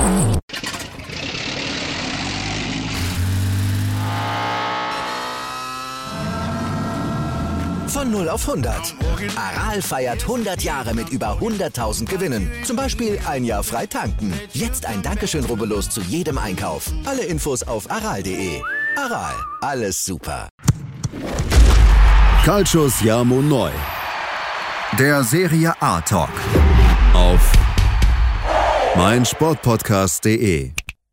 Von 0 auf 100. Aral feiert 100 Jahre mit über 100.000 Gewinnen. Zum Beispiel ein Jahr frei tanken. Jetzt ein Dankeschön, rubbellos zu jedem Einkauf. Alle Infos auf aral.de. Aral, alles super. Calcius Jamo Neu. Der Serie A Talk. Auf meinsportpodcast.de.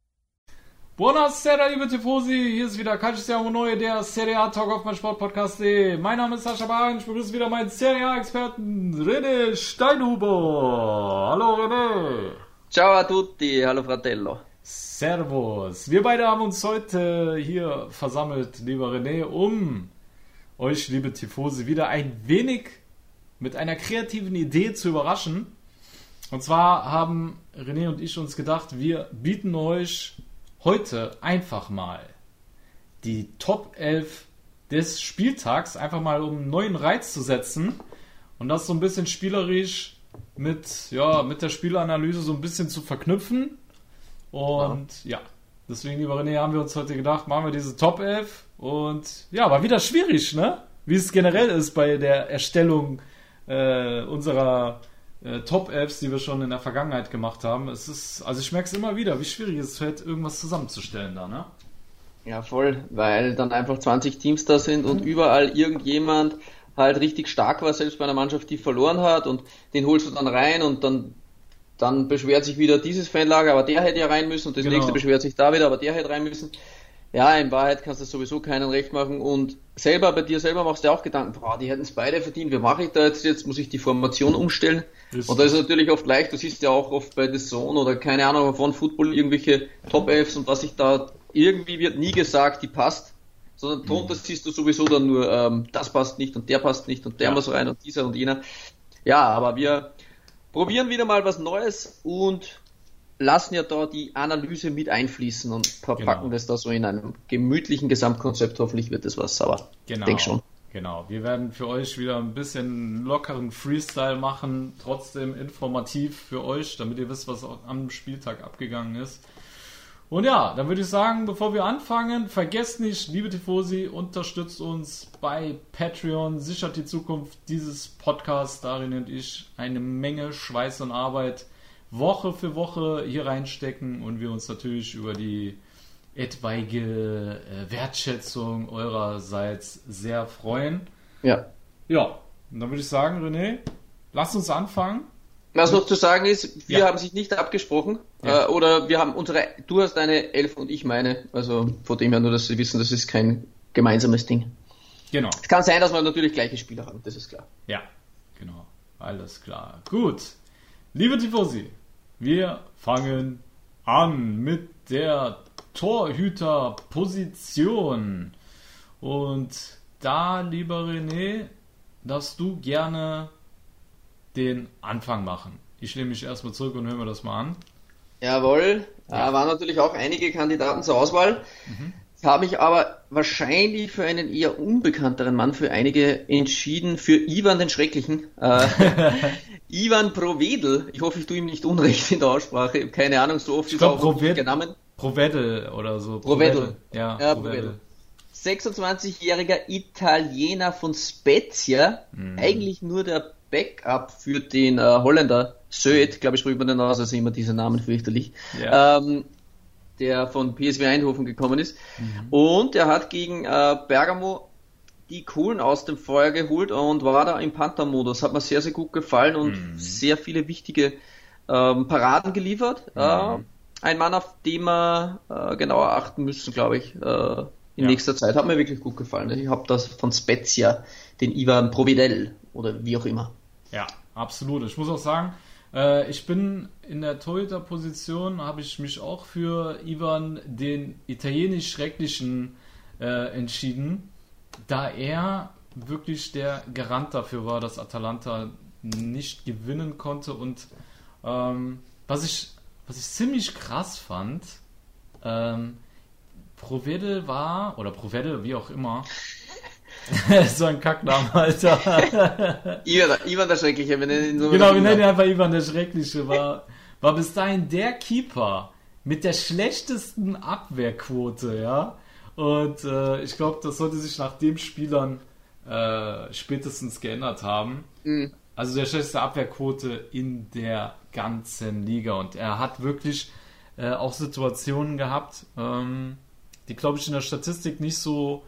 Buonasera, liebe Tifosi, hier ist wieder Calcius Jamo Neu, der Serie A Talk auf meinsportpodcast.de. Mein Name ist Sascha Bahn, ich begrüße wieder meinen Serie A-Experten René Steinhuber. Hallo René. Ciao a tutti, hallo Fratello. Servus. Wir beide haben uns heute hier versammelt, lieber René, um euch, liebe Tifosi, wieder ein wenig mit einer kreativen Idee zu überraschen. Und zwar haben René und ich uns gedacht, wir bieten euch heute einfach mal die Top 11 des Spieltags, einfach mal um einen neuen Reiz zu setzen und das so ein bisschen spielerisch mit der Spielanalyse so ein bisschen zu verknüpfen. Und ja, deswegen, lieber René, haben wir uns heute gedacht, machen wir diese Top 11 und ja, war wieder schwierig, ne? Wie es generell ist bei der Erstellung unserer Top 11, die wir schon in der Vergangenheit gemacht haben. Also ich merke es immer wieder, wie schwierig es fällt, irgendwas zusammenzustellen da, ne? Ja, voll, weil dann einfach 20 Teams da sind und überall irgendjemand halt richtig stark war, selbst bei einer Mannschaft, die verloren hat, und den holst du dann rein und dann beschwert sich wieder dieses Fanlager, aber der hätte ja rein müssen, und das nächste beschwert sich da wieder, aber der hätte rein müssen. Ja, in Wahrheit kannst du sowieso keinen recht machen, und bei dir selber machst du auch Gedanken, die hätten es beide verdient, wie mache ich da jetzt muss ich die Formation umstellen? Und da ist es natürlich oft leicht, du siehst ja auch oft bei The Zone oder keine Ahnung von Football irgendwelche Top-Elfs, und was ich da irgendwie wird nie gesagt, die passt, sondern drunter siehst du sowieso dann nur, das passt nicht und der passt nicht und der muss rein und dieser und jener. Ja, aber wir probieren wieder mal was Neues und lassen ja da die Analyse mit einfließen und verpacken das da so in einem gemütlichen Gesamtkonzept. Hoffentlich wird das was, aber ich denke schon. Genau, wir werden für euch wieder ein bisschen lockeren Freestyle machen, trotzdem informativ für euch, damit ihr wisst, was am Spieltag abgegangen ist. Und ja, dann würde ich sagen, bevor wir anfangen, vergesst nicht, liebe Tifosi, unterstützt uns bei Patreon, sichert die Zukunft dieses Podcasts. Darin und ich eine Menge Schweiß und Arbeit Woche für Woche hier reinstecken und wir uns natürlich über die etwaige Wertschätzung eurerseits sehr freuen. Ja, und dann würde ich sagen, René, lasst uns anfangen. Was noch zu sagen ist, wir haben sich nicht abgesprochen, oder wir haben du hast deine 11 und ich meine, also von dem her nur, dass Sie wissen, das ist kein gemeinsames Ding. Genau. Es kann sein, dass wir natürlich gleiche Spieler haben, das ist klar. Ja, genau, alles klar. Gut, liebe Tifosi, wir fangen an mit der Torhüterposition. Und da, lieber René, darfst du gerne den Anfang machen. Ich lehne mich erstmal zurück und höre mir das mal an. Jawohl, da waren natürlich auch einige Kandidaten zur Auswahl. Ich habe mich aber wahrscheinlich für einen eher unbekannteren Mann für einige entschieden, für Ivan den Schrecklichen. Ivan Provedel. Ich hoffe, ich tue ihm nicht unrecht in der Aussprache. Ich habe keine Ahnung, so oft ist er auch genannt. Provedel oder so. Provedel. Ja, Provedel. 26-jähriger Italiener von Spezia. Eigentlich nur der Backup für den Holländer Söet, glaube ich, spricht man den aus, also immer diese Namen fürchterlich. Ja. Der von PSV Eindhoven gekommen ist. Und er hat gegen Bergamo die Kohlen aus dem Feuer geholt und war da im Panther-Modus. Hat mir sehr, sehr gut gefallen und sehr viele wichtige Paraden geliefert. Ein Mann, auf den wir genauer achten müssen, glaube ich, in nächster Zeit. Hat mir wirklich gut gefallen. Ich habe das von Spezia, den Ivan Provedel oder wie auch immer. Ja, absolut. Ich muss auch sagen, ich bin in der Torhüter-Position, habe ich mich auch für Ivan den italienisch Schrecklichen entschieden, da er wirklich der Garant dafür war, dass Atalanta nicht gewinnen konnte. Und was ich ziemlich krass fand, Provedel war, oder Provedel, wie auch immer, so ein Kackname, Alter. Ivan der Schreckliche. Wir nennen ihn einfach Ivan der Schreckliche. War bis dahin der Keeper, mit der schlechtesten Abwehrquote, ja. Und ich glaube, das sollte sich nach dem Spielern spätestens geändert haben. Mhm. Also der schlechteste Abwehrquote in der ganzen Liga. Und er hat wirklich auch Situationen gehabt, die, glaube ich, in der Statistik nicht so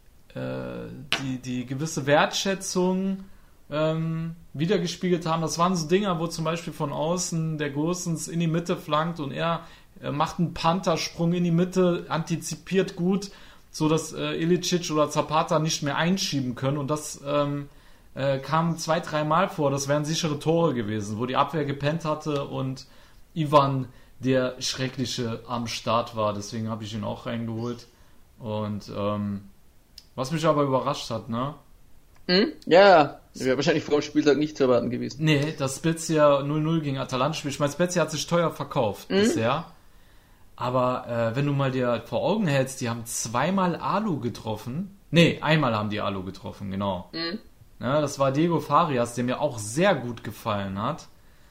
die gewisse Wertschätzung wiedergespiegelt haben. Das waren so Dinger, wo zum Beispiel von außen der Gosens in die Mitte flankt und er macht einen Panther-Sprung in die Mitte, antizipiert gut, so dass Ilicic oder Zapata nicht mehr einschieben können. Und das kam 2-3 Mal vor. Das wären sichere Tore gewesen, wo die Abwehr gepennt hatte und Ivan der Schreckliche am Start war. Deswegen habe ich ihn auch reingeholt. Und was mich aber überrascht hat, ne? Ja, wäre wahrscheinlich vor dem Spieltag nicht zu erwarten gewesen. Nee, das Spezia 0-0 gegen Atalanta spielt. Ich meine, Spezia hat sich teuer verkauft bisher. Aber wenn du mal dir vor Augen hältst, die haben 2-mal Alu getroffen. Nee, einmal haben die Alu getroffen, genau. Ja, das war Diego Farias, der mir auch sehr gut gefallen hat.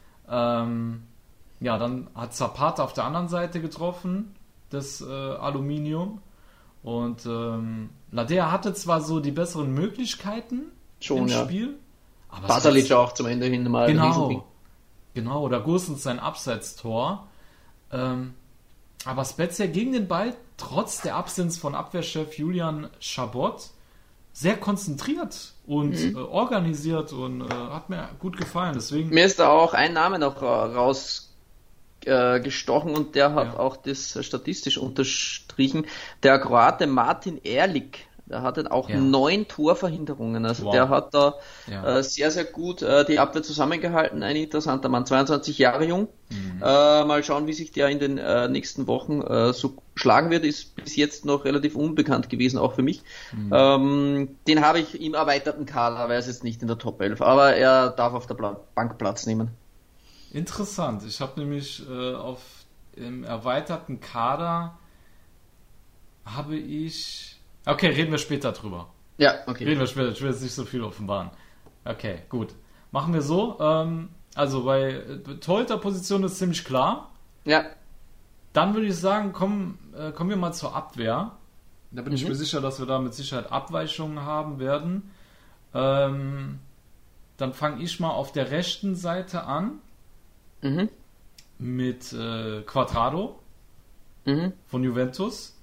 Ja, dann hat Zapata auf der anderen Seite getroffen, das Aluminium. Und Ladea hatte zwar so die besseren Möglichkeiten im Spiel. Aber Pasalic auch zum Ende hin mal. Genau, oder Gosens sein Abseitstor. Aber Spezia gegen den Ball, trotz der Absenz von Abwehrchef Julian Chabot, sehr konzentriert und organisiert und hat mir gut gefallen. Deswegen mir ist da auch ein Name noch rausgestochen und der hat auch das statistisch unterstrichen. Der Kroate Martin Erlich, der hatte auch 9 Torverhinderungen. Also der hat da sehr, sehr gut die Abwehr zusammengehalten. Ein interessanter Mann, 22 Jahre jung. Mal schauen, wie sich der in den nächsten Wochen so schlagen wird. Ist bis jetzt noch relativ unbekannt gewesen, auch für mich. Den habe ich im erweiterten Kader, aber er ist jetzt nicht in der Top 11. Aber er darf auf der Bank Platz nehmen. Interessant. Ich habe nämlich im erweiterten Kader habe ich... Okay, reden wir später drüber. Ja, okay. Reden wir später. Ich will jetzt nicht so viel offenbaren. Okay, gut. Machen wir so. Also bei Torhüter-Position ist ziemlich klar. Ja. Dann würde ich sagen, kommen wir mal zur Abwehr. Da bin ich mir sicher, dass wir da mit Sicherheit Abweichungen haben werden. Dann fange ich mal auf der rechten Seite an. Mit Quadrado von Juventus.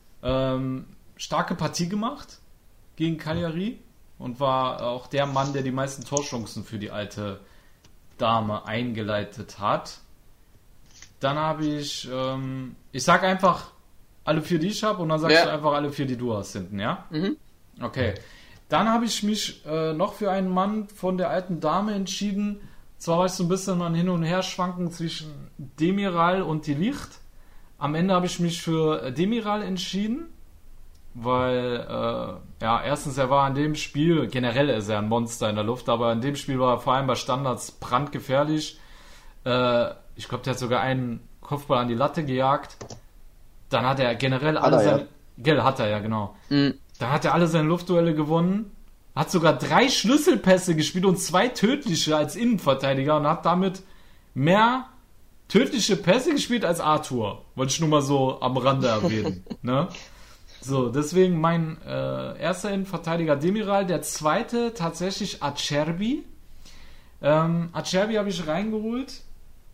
Starke Partie gemacht gegen Cagliari und war auch der Mann, der die meisten Torchancen für die alte Dame eingeleitet hat. Dann habe ich sag einfach alle 4, die ich habe und dann sagst du einfach alle 4, die du hast hinten, ja? Okay. Dann habe ich mich noch für einen Mann von der alten Dame entschieden. Zwar war ich so ein bisschen mal hin und her schwanken zwischen Demiral und De Ligt. Am Ende habe ich mich für Demiral entschieden. Weil, erstens, er war in dem Spiel, generell ist er ein Monster in der Luft, aber in dem Spiel war er vor allem bei Standards brandgefährlich. Ich glaube, der hat sogar einen Kopfball an die Latte gejagt. Dann hat er generell genau. Dann hat er alle seine Luftduelle gewonnen, hat sogar 3 Schlüsselpässe gespielt und 2 tödliche als Innenverteidiger und hat damit mehr tödliche Pässe gespielt als Arthur. Wollte ich nur mal so am Rande erwähnen, ne? So, deswegen mein erster Innenverteidiger Demiral, der zweite tatsächlich Acerbi. Acerbi habe ich reingeholt,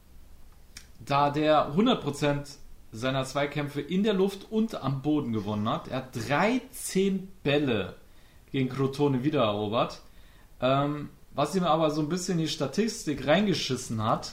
da der 100% seiner Zweikämpfe in der Luft und am Boden gewonnen hat. Er hat 13 Bälle gegen Crotone wiedererobert. Was ihm aber so ein bisschen in die Statistik reingeschissen hat,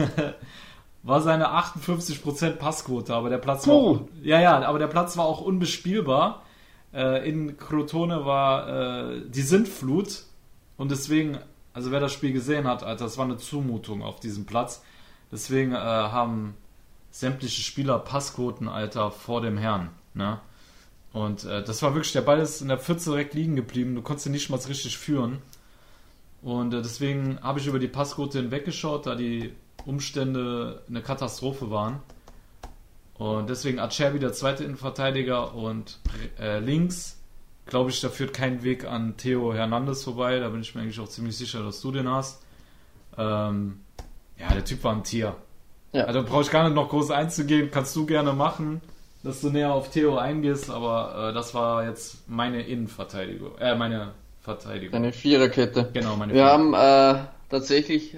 war seine 58% Passquote, aber der Platz war auch unbespielbar. In Crotone war die Sintflut und deswegen, also wer das Spiel gesehen hat, Alter, das war eine Zumutung auf diesem Platz. Deswegen haben sämtliche Spieler Passquoten, Alter, vor dem Herrn, ne? Und das war wirklich, der Ball ist in der Pfütze direkt liegen geblieben, du konntest ihn nicht mal richtig führen. Und deswegen habe ich über die Passquote hinweggeschaut, da die Umstände eine Katastrophe waren. Und deswegen Acerbi der zweite Innenverteidiger und links, glaube ich, da führt kein Weg an Theo Hernandez vorbei. Da bin ich mir eigentlich auch ziemlich sicher, dass du den hast. Der Typ war ein Tier. Ja. Also brauche ich gar nicht noch groß einzugehen, kannst du gerne machen, dass du näher auf Theo eingehst, aber das war jetzt meine Innenverteidigung, meine Verteidigung. Eine Viererkette. Genau, meine Wir Viererkette. haben tatsächlich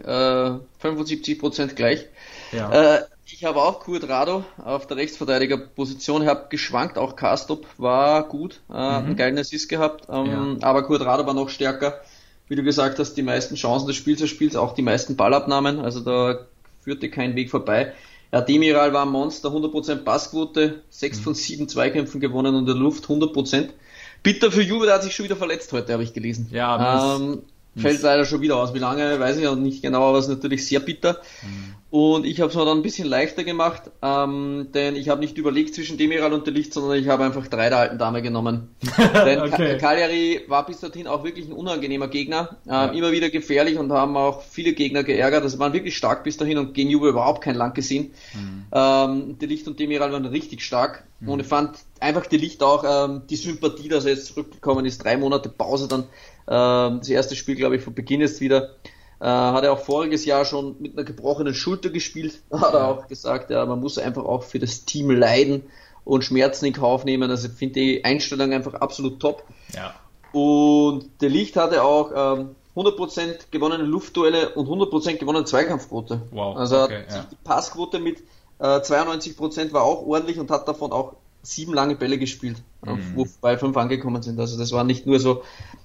75% gleich. Ja. Ich habe auch Cuadrado auf der Rechtsverteidigerposition, habe geschwankt, auch Kastrup war gut, einen geilen Assist gehabt, aber Cuadrado war noch stärker. Wie du gesagt hast, die meisten Chancen des Spiels, auch die meisten Ballabnahmen, also da führte kein Weg vorbei. Ja, Demiral war ein Monster, 100% Passquote, 6 von 7 Zweikämpfen gewonnen und in der Luft 100%. Bitter für Juve, der hat sich schon wieder verletzt heute, habe ich gelesen. Ja, fällt leider schon wieder aus. Wie lange, weiß ich noch nicht genau, aber es ist natürlich sehr bitter. Und ich habe es mir dann ein bisschen leichter gemacht, denn ich habe nicht überlegt zwischen Demiral und De Ligt, sondern ich habe einfach 3 der alten Dame genommen. Denn Okay. Cagliari war bis dorthin auch wirklich ein unangenehmer Gegner, immer wieder gefährlich und haben auch viele Gegner geärgert. Also waren wirklich stark bis dahin und gegen Juve überhaupt kein Land gesehen. De Ligt und Demiral waren richtig stark und ich fand einfach De Ligt auch die Sympathie, dass er jetzt zurückgekommen ist, 3 Monate Pause dann. Das erste Spiel, glaube ich, von Beginn ist wieder. Hat er auch voriges Jahr schon mit einer gebrochenen Schulter gespielt. Hat er auch gesagt, ja, man muss einfach auch für das Team leiden und Schmerzen in Kauf nehmen. Also ich finde die Einstellung einfach absolut top. Ja. Und De Ligt hatte auch 100% gewonnene Luftduelle und 100% gewonnene Zweikampfquote. Wow, Also okay, die Passquote mit 92% war auch ordentlich und hat davon auch 7 lange Bälle gespielt, wobei 5 angekommen sind. Also das war nicht nur so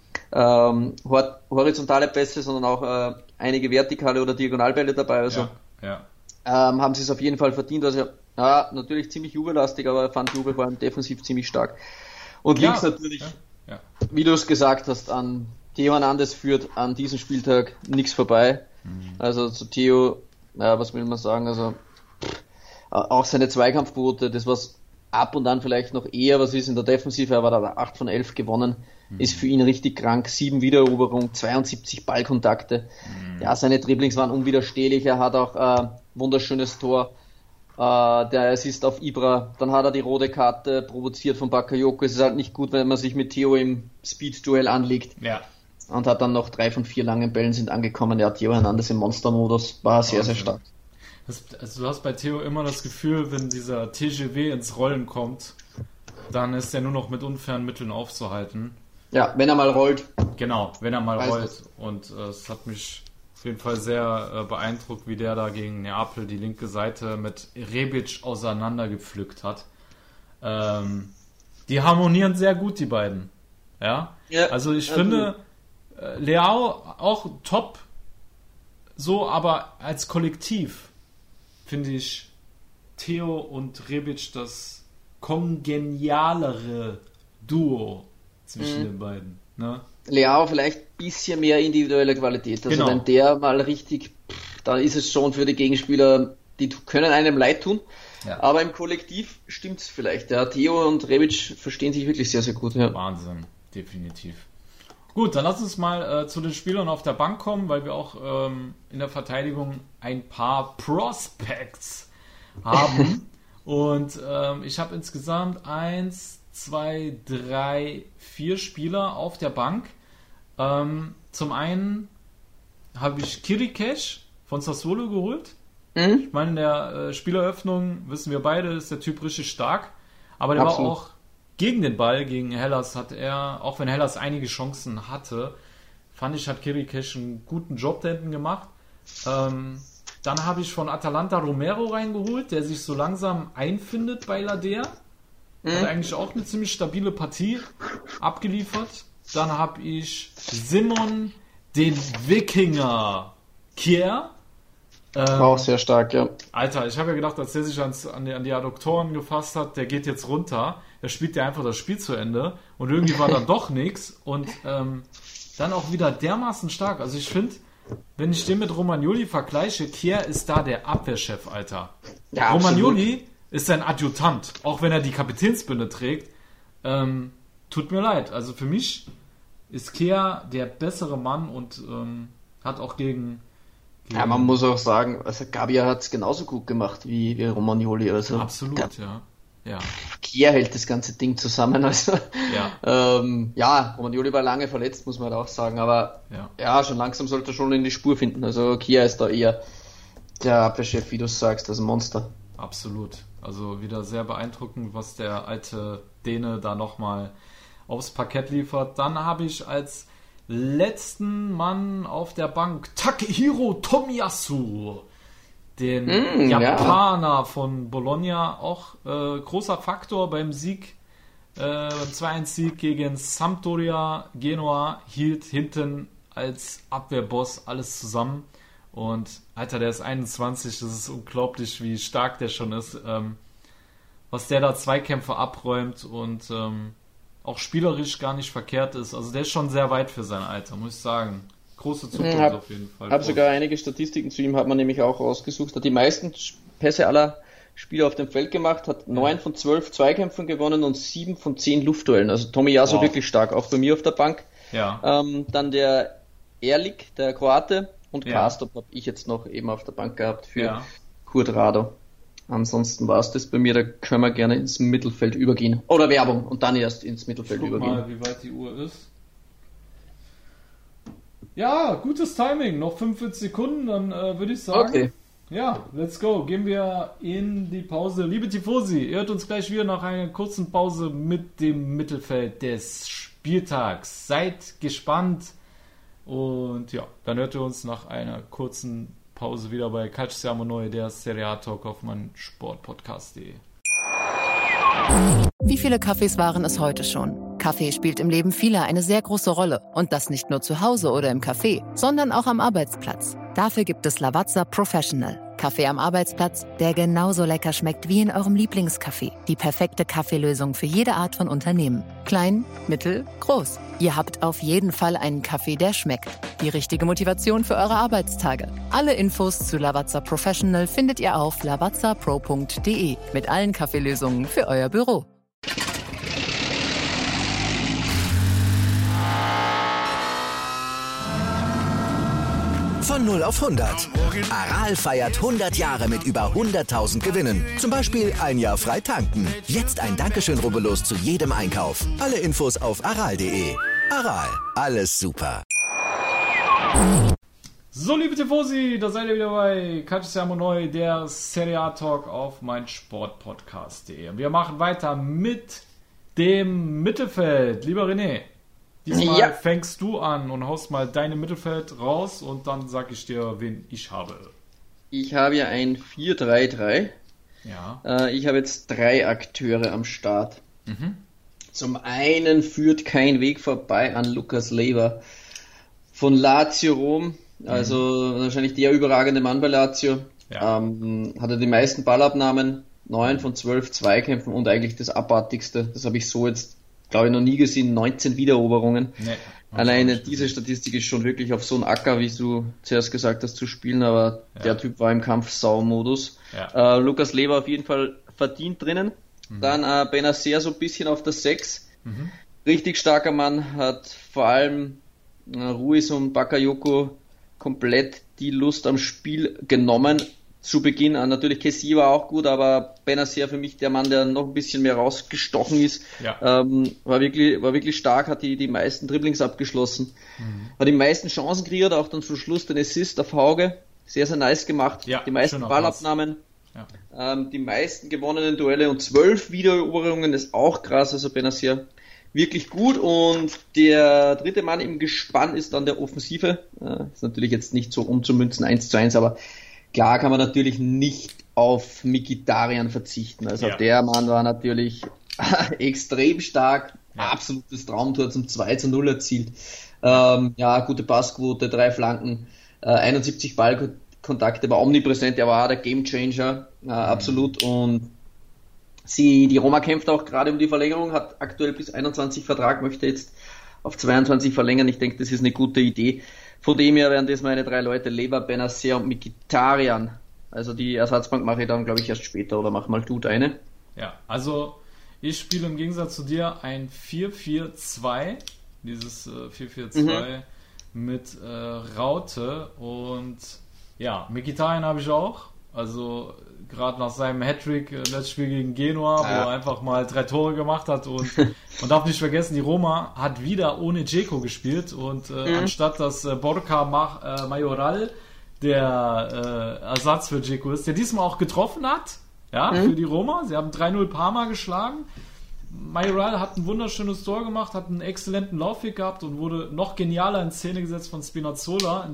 horizontale Pässe, sondern auch einige vertikale oder Diagonalbälle dabei. Also haben sie es auf jeden Fall verdient. Also ja, natürlich ziemlich Juve-lastig, aber ich fand Juve vor allem defensiv ziemlich stark. Und links natürlich, wie du es gesagt hast, an Theo Hernandez führt an diesem Spieltag nichts vorbei. Also zu Theo, was will man sagen, also auch seine Zweikampfquote, das was ab und an vielleicht noch eher was ist in der Defensive, er war da 8 von 11 gewonnen, ist für ihn richtig krank, 7 Wiedereroberungen, 72 Ballkontakte. Ja, seine Dribblings waren unwiderstehlich, er hat auch wunderschönes Tor, der Assist auf Ibra, dann hat er die rote Karte provoziert von Bakayoko. Es ist halt nicht gut, wenn man sich mit Theo im Speed-Duell anlegt. Ja. Und hat dann noch 3 von 4 langen Bällen sind angekommen. Ja, Theo Hernandez im Monster-Modus war sehr, sehr stark. Also du hast bei Theo immer das Gefühl, wenn dieser TGW ins Rollen kommt, dann ist er nur noch mit unfairen Mitteln aufzuhalten. Ja, wenn er mal rollt. Genau, wenn er mal rollt. das. Und es hat mich auf jeden Fall sehr beeindruckt, wie der da gegen Neapel die linke Seite mit Rebic auseinandergepflückt hat. Die harmonieren sehr gut, die beiden. Ja? Also ich finde, Leao auch top, so, aber als Kollektiv finde ich Theo und Rebic das kongenialere Duo zwischen den beiden. Ne? Leao vielleicht ein bisschen mehr individuelle Qualität. Also Genau. wenn der mal richtig, dann ist es schon für die Gegenspieler, die können einem leid tun. Ja. Aber im Kollektiv stimmt's vielleicht. Ja, Theo und Rebic verstehen sich wirklich sehr, sehr gut. Ja. Wahnsinn, definitiv. Gut, dann lass uns mal zu den Spielern auf der Bank kommen, weil wir auch in der Verteidigung ein paar Prospects haben. Und ich habe insgesamt 1, 2, 3, 4 Spieler auf der Bank. Zum einen habe ich Kirikesh von Sassuolo geholt. Ich meine, in der Spieleröffnung, wissen wir beide, ist der Typ richtig stark. Aber der Absolut. war auch gegen den Ball, gegen Hellas hat er, auch wenn Hellas einige Chancen hatte, fand ich, hat Kirikesh einen guten Job da hinten gemacht. Dann habe ich von Atalanta Romero reingeholt, der sich so langsam einfindet bei Ladea. Hat eigentlich auch eine ziemlich stabile Partie abgeliefert. Dann habe ich Simon, den Wikinger Kier. Auch sehr stark, ja. Alter, ich habe ja gedacht, als der sich an die Adduktoren gefasst hat, der geht jetzt runter. Da spielt der einfach das Spiel zu Ende. Und irgendwie war dann doch nichts. Und dann auch wieder dermaßen stark. Also ich finde, wenn ich den mit Romagnoli vergleiche, Kier ist da der Abwehrchef, Alter. Ja, Romagnoli ist sein Adjutant. Auch wenn er die Kapitänsbinde trägt. Tut mir leid. Also für mich ist Kier der bessere Mann und hat auch gegen Ja, man muss auch sagen, also Gabbia hat es genauso gut gemacht wie Romagnoli. Also absolut, ja. Kier hält das ganze Ding zusammen. Also Ja. Romagnoli war lange verletzt, muss man halt auch sagen, aber ja, schon langsam sollte er schon in die Spur finden. Also Kier ist da eher Der Abwehrchef, wie du sagst, das ist ein Monster. Absolut. Also wieder sehr beeindruckend, was der alte Däne da nochmal aufs Parkett liefert. Dann habe ich als letzten Mann auf der Bank Takehiro Tomiyasu, den Japaner von Bologna, auch großer Faktor beim Sieg, beim 2-1-Sieg gegen Sampdoria Genua, hielt hinten als Abwehrboss alles zusammen. Und Alter, der ist 21, das ist unglaublich, wie stark der schon ist, was der da Zweikämpfe abräumt und auch spielerisch gar nicht verkehrt ist. Also der ist schon sehr weit für sein Alter, muss ich sagen. Große Zukunft auf jeden Fall. Ich habe sogar einige Statistiken zu ihm, hat man nämlich auch rausgesucht. Hat die meisten Pässe aller Spieler auf dem Feld gemacht, hat 9 von 12 Zweikämpfen gewonnen und 7 von 10 Luftduellen. Also Tomiyasu wirklich stark, auch bei mir auf der Bank. Ja. Dann der Erlik, der Kroate, und Karstop habe ich jetzt noch eben auf der Bank gehabt für Kurt Rado. Ansonsten war es das bei mir, da können wir gerne ins Mittelfeld übergehen. Oder Werbung und dann erst ins Mittelfeld übergehen. Guck mal, wie weit die Uhr ist. Ja, gutes Timing, noch 45 Sekunden, dann würde ich sagen, okay. Ja, let's go. Gehen wir in die Pause. Liebe Tifosi, ihr hört uns gleich wieder nach einer kurzen Pause mit dem Mittelfeld des Spieltags. Seid gespannt. Und ja, dann hört ihr uns nach einer kurzen Pause wieder bei Calcio Siamo Noi, der Serie A Talk auf meinsportpodcast.de. Wie viele Kaffees waren es heute schon? Kaffee spielt im Leben vieler eine sehr große Rolle. Und das nicht nur zu Hause oder im Café, sondern auch am Arbeitsplatz. Dafür gibt es Lavazza Professional. Kaffee am Arbeitsplatz, der genauso lecker schmeckt wie in eurem Lieblingscafé. Die perfekte Kaffeelösung für jede Art von Unternehmen. Klein, mittel, groß. Ihr habt auf jeden Fall einen Kaffee, der schmeckt. Die richtige Motivation für eure Arbeitstage. Alle Infos zu Lavazza Professional findet ihr auf lavazzapro.de mit allen Kaffeelösungen für euer Büro. Von 0 auf 100. Aral feiert 100 Jahre mit über 100.000 Gewinnen. Zum Beispiel ein Jahr frei tanken. Jetzt ein Dankeschön, rubbellos zu jedem Einkauf. Alle Infos auf aral.de. Aral, alles super. So, liebe Tifosi, da seid ihr wieder bei Calcio Siamo Noi, der Serie A Talk auf meinsportpodcast.de. Wir machen weiter mit dem Mittelfeld. Lieber René, diesmal fängst du an und haust mal deine Mittelfeld raus und dann sag ich dir, wen ich habe. Ich habe ja ein 4-3-3. Ja. Ich habe jetzt 3 Akteure am Start. Zum einen führt kein Weg vorbei an Lukas Leiva von Lazio Rom. Also wahrscheinlich der überragende Mann bei Lazio. Ja. Hatte die meisten Ballabnahmen, 9 von 12 Zweikämpfen und eigentlich das abartigste. Das habe ich so jetzt, glaube ich, noch nie gesehen. 19 Wiedereroberungen. Nee, alleine diese Statistik ist schon wirklich auf so einen Acker, wie du zuerst gesagt hast, zu spielen, aber der Typ war im Kampfsau-Modus. Ja. Lukas Leiva auf jeden Fall verdient drinnen. Dann Benacer so ein bisschen auf der 6. Richtig starker Mann, hat vor allem Ruiz und Bakayoko komplett die Lust am Spiel genommen. Zu Beginn, natürlich Kessie war auch gut, aber Benacer für mich der Mann, der noch ein bisschen mehr rausgestochen ist. Ja. War wirklich stark, hat die meisten Dribblings abgeschlossen. Hat die meisten Chancen kreiert, auch dann zum Schluss den Assist auf Hauge. Sehr, sehr nice gemacht. Ja, die meisten Ballabnahmen. Ja. Die meisten gewonnenen Duelle und 12 Wiedereroberungen ist auch krass, also Benacer wirklich gut. Und der dritte Mann im Gespann ist dann der Offensive. Ist natürlich jetzt nicht so umzumünzen 1:1, aber klar kann man natürlich nicht auf Mkhitaryan verzichten. Also der Mann war natürlich extrem stark, absolutes Traumtor zum 2:0 erzielt. Gute Passquote, 3 Flanken, 71 Ballkontakte, war omnipräsent, er war der Gamechanger, absolut. Und die Roma kämpft auch gerade um die Verlängerung, hat aktuell bis 21 Vertrag, möchte jetzt auf 22 verlängern. Ich denke, das ist eine gute Idee. Von dem her wären das meine 3 Leute, Leiva, Benacer und Mkhitaryan. Also die Ersatzbank mache ich dann, glaube ich, erst später oder mach mal du deine. Ja, also ich spiele im Gegensatz zu dir ein 4-4-2, dieses 4-4-2 mit Raute und ja, Mkhitaryan habe ich auch. Also gerade nach seinem Hattrick letztes Spiel gegen Genua, wo er einfach mal 3 Tore gemacht hat und man darf nicht vergessen, die Roma hat wieder ohne Dzeko gespielt und anstatt dass Borja Majoral der Ersatz für Dzeko ist, der diesmal auch getroffen hat, ja, für die Roma. Sie haben 3-0 Parma geschlagen. Mayoral hat ein wunderschönes Tor gemacht, hat einen exzellenten Laufweg gehabt und wurde noch genialer in Szene gesetzt von Spinazzola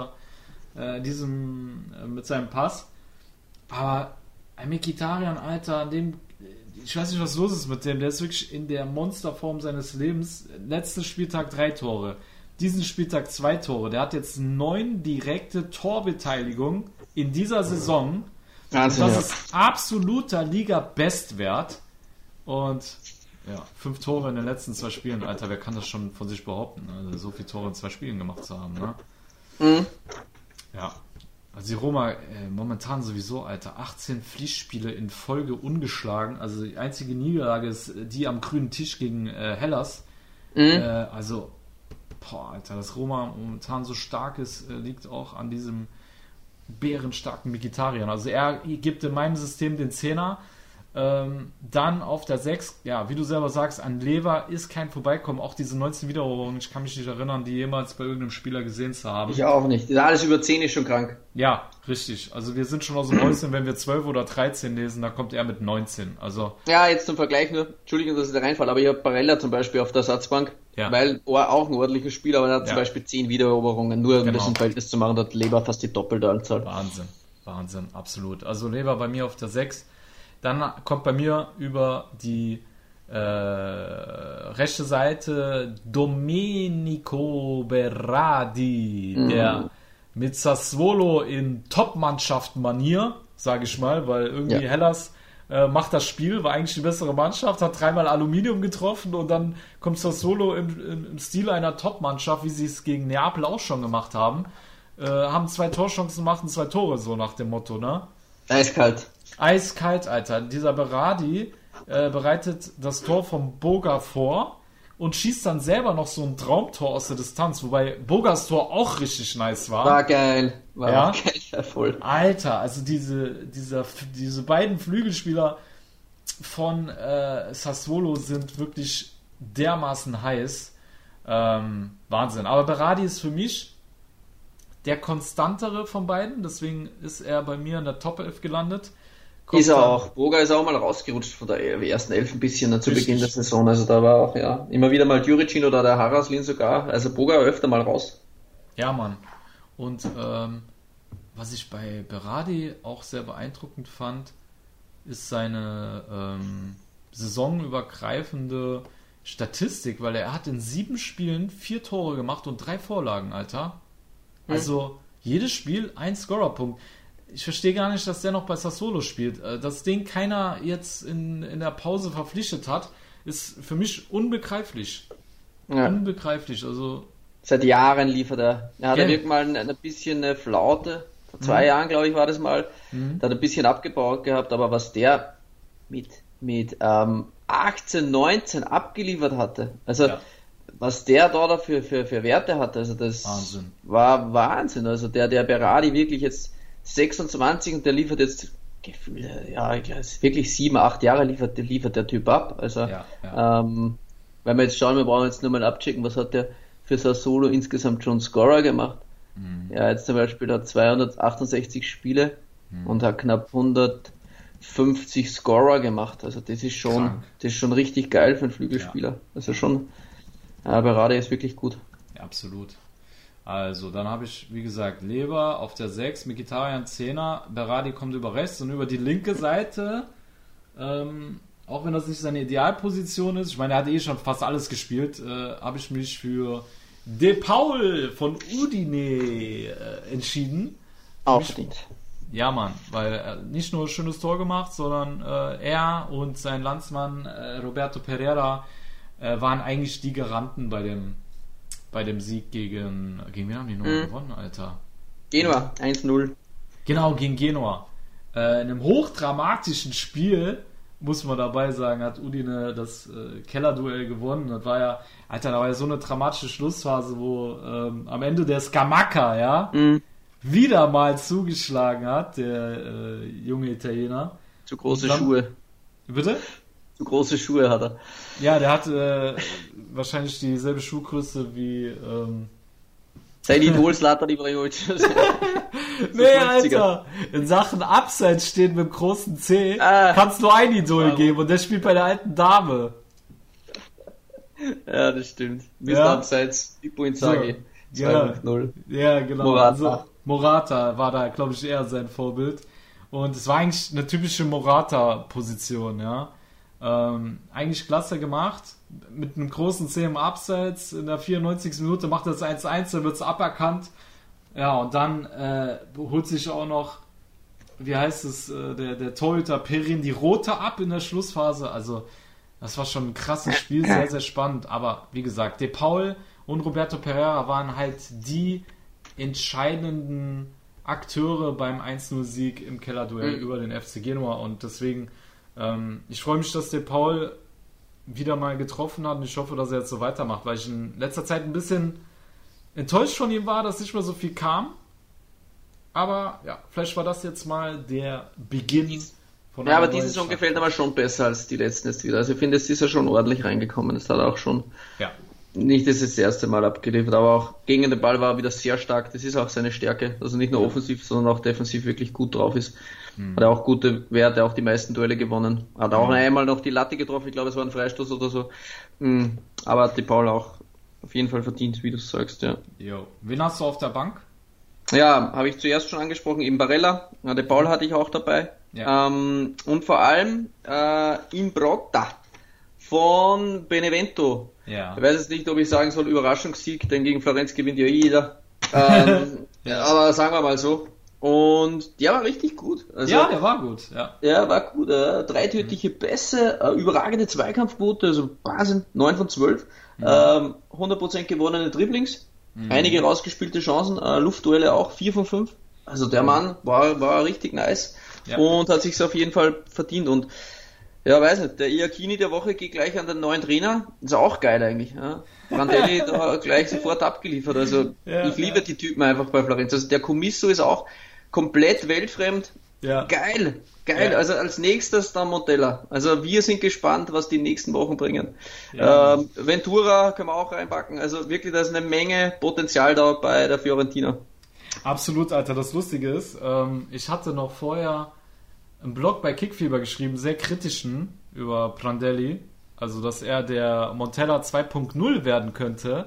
mit seinem Pass. Aber Mkhitaryan, Alter, ich weiß nicht, was los ist mit dem, der ist wirklich in der Monsterform seines Lebens. Letzten Spieltag 3 Tore, diesen Spieltag 2 Tore. Der hat jetzt 9 direkte Torbeteiligung in dieser Saison. Wahnsinn, das ist absoluter Liga-Bestwert. Und ja, 5 Tore in den letzten 2 Spielen, Alter, wer kann das schon von sich behaupten, also so viele Tore in 2 Spielen gemacht zu haben, ne? Ja, also die Roma momentan sowieso, Alter, 18 Pflichtspiele in Folge ungeschlagen, also die einzige Niederlage ist die am grünen Tisch gegen Hellas. Also, Alter, dass Roma momentan so stark ist, liegt auch an diesem bärenstarken Mkhitaryan. Also er gibt in meinem System den 10er. Dann auf der 6, ja, wie du selber sagst, an Lever ist kein Vorbeikommen. Auch diese 19 Wiederholungen, ich kann mich nicht erinnern, die jemals bei irgendeinem Spieler gesehen zu haben. Ich auch nicht. Alles über 10 ist schon krank. Ja, richtig. Also wir sind schon aus dem Häuschen, wenn wir 12 oder 13 lesen, da kommt er mit 19. Also ja, jetzt zum Vergleich nur, Entschuldigung, dass ich da reinfalle, aber ich habe Barella zum Beispiel auf der Ersatzbank, weil auch ein ordentlicher Spieler, aber er hat zum Beispiel 10 Wiedereroberungen, nur um das im Verhältnis zu machen, da hat Lever fast die doppelte Anzahl. Wahnsinn, absolut. Also Lever bei mir auf der 6. Dann kommt bei mir über die rechte Seite Domenico Berardi, der mit Sassuolo in Top-Mannschaft-Manier, sage ich mal, weil irgendwie Hellas macht das Spiel, war eigentlich die bessere Mannschaft, hat 3-mal Aluminium getroffen und dann kommt Sassuolo im Stil einer Top-Mannschaft, wie sie es gegen Neapel auch schon gemacht haben, haben 2 Torchancen, machen 2 Tore, so nach dem Motto, ne? Eiskalt, Alter. Dieser Berardi bereitet das Tor vom Boga vor und schießt dann selber noch so ein Traumtor aus der Distanz, wobei Bogas Tor auch richtig nice war. War geil, voll. Alter, also diese beiden Flügelspieler von Sassuolo sind wirklich dermaßen heiß. Wahnsinn. Aber Berardi ist für mich der konstantere von beiden, deswegen ist er bei mir in der Top 11 gelandet. Ist er auch. Boga ist auch mal rausgerutscht von der ersten 11 ein bisschen zu Beginn der Saison. Also da war auch, immer wieder mal Djuricin oder der Haraslin sogar. Also Boga öfter mal raus. Ja, Mann. Und was ich bei Berardi auch sehr beeindruckend fand, ist seine saisonübergreifende Statistik, weil er hat in 7 Spielen 4 Tore gemacht und 3 Vorlagen, Alter. Also jedes Spiel 1 Scorerpunkt. Ich verstehe gar nicht, dass der noch bei Sassuolo spielt. Dass den keiner jetzt in der Pause verpflichtet hat, ist für mich unbegreiflich. Ja. Unbegreiflich. Also seit Jahren liefert er. Er hat wirklich mal ein bisschen eine Flaute. Vor 2 Jahren, glaube ich, war das mal. Da hat ein bisschen abgebaut gehabt, aber was der mit 18, 19 abgeliefert hatte, also was der da dafür für Werte hatte, also das war Wahnsinn. Also der Berardi wirklich jetzt 26 und der liefert jetzt gefühlt, wirklich 7, 8 Jahre liefert der Typ ab. Also wenn wir jetzt schauen, wir brauchen jetzt nur mal abchecken, was hat der für Sassuolo insgesamt schon Scorer gemacht. Ja, jetzt zum Beispiel hat 268 Spiele und hat knapp 150 Scorer gemacht. Also das ist schon richtig geil für einen Flügelspieler. Also schon, Berardi ist wirklich gut. Ja, absolut. Also, dann habe ich, wie gesagt, Lever auf der 6, Mkhitaryan 10er, Berardi kommt über rechts und über die linke Seite, auch wenn das nicht seine Idealposition ist, ich meine, er hat schon fast alles gespielt, habe ich mich für De Paul von Udine entschieden. Auch verdient. Ja, Mann, weil er nicht nur ein schönes Tor gemacht, sondern er und sein Landsmann Roberto Pereira waren eigentlich die Garanten bei dem Sieg gegen wen haben die nur gewonnen, Alter? Genua, 1-0. Genau, gegen Genua. In einem hochdramatischen Spiel, muss man dabei sagen, hat Udine das Kellerduell gewonnen. Das war ja, Alter, da war ja so eine dramatische Schlussphase, wo am Ende der Scamacca, wieder mal zugeschlagen hat, der junge Italiener. Zu große Schuhe. Bitte? Zu große Schuhe hat er. Ja, der hat wahrscheinlich dieselbe Schuhgröße wie Sein Idol Zlatan Ibrahimovic. Nee, Alter, in Sachen Abseits stehen mit dem großen C, kannst du ein Idol geben und der spielt bei der alten Dame. Ja, das stimmt. Mr. Abseits, Pippo Inzaghi. So, 2.0. Ja, genau. Morata. Also, Morata war da, glaube ich, eher sein Vorbild. Und es war eigentlich eine typische Morata-Position, ja. Eigentlich klasse gemacht. Mit einem großen C im Abseits. In der 94. Minute macht er das 1-1, dann wird es aberkannt. Ja, und dann holt sich auch noch, wie heißt es, der Torhüter Perin die rote ab in der Schlussphase. Also, das war schon ein krasses Spiel, sehr, sehr spannend. Aber, wie gesagt, De Paul und Roberto Pereira waren halt die entscheidenden Akteure beim 1-0-Sieg im Kellerduell über den FC Genua. Und deswegen, ich freue mich, dass De Paul wieder mal getroffen hat und ich hoffe, dass er jetzt so weitermacht, weil ich in letzter Zeit ein bisschen enttäuscht von ihm war, dass nicht mehr so viel kam. Aber ja, vielleicht war das jetzt mal der Beginn von Ja, aber diese Saison gefällt mir schon besser als die letzten jetzt wieder. Also ich finde, es ist ja schon ordentlich reingekommen. Es hat auch schon nicht das erste Mal abgeliefert, aber auch gegen den Ball war er wieder sehr stark. Das ist auch seine Stärke. Also nicht nur offensiv, sondern auch defensiv wirklich gut drauf ist. Hat er auch gute Werte, auch die meisten Duelle gewonnen. Hat auch einmal noch die Latte getroffen. Ich glaube, es war ein Freistoß oder so. Aber hat die Paul auch auf jeden Fall verdient, wie du sagst, ja. Jo. Wen hast du auf der Bank? Ja, habe ich zuerst schon angesprochen, eben Barella. Ja, De Paul hatte ich auch dabei. Ja. Und vor allem Imbrotta von Benevento. Ja. Ich weiß jetzt nicht, ob ich sagen soll, Überraschungssieg, denn gegen Florenz gewinnt ja jeder. Aber sagen wir mal so. Und der war richtig gut. Also, ja, der war gut. Ja, ja war gut. 3 tödliche Pässe, überragende Zweikampfquote, also Wahnsinn, 9 von 12. 100% gewonnene Dribblings, einige rausgespielte Chancen, Luftduelle auch, 4 von 5. Also der Mann war richtig nice und hat sich's auf jeden Fall verdient. Und ja, weiß nicht, der Iachini der Woche geht gleich an den neuen Trainer. Ist auch geil eigentlich. Ja. Brandelli da gleich sofort abgeliefert. Also ich liebe die Typen einfach bei Florenz. Also der Commisso ist auch komplett weltfremd. Ja. Geil. Ja. Also als nächstes dann Montella. Also wir sind gespannt, was die nächsten Wochen bringen. Ja. Ventura können wir auch reinpacken. Also wirklich, da ist eine Menge Potenzial da bei der Fiorentina. Absolut, Alter. Das Lustige ist, ich hatte noch vorher einen Blog bei Kickfieber geschrieben, sehr kritischen, über Prandelli. Also, dass er der Montella 2.0 werden könnte.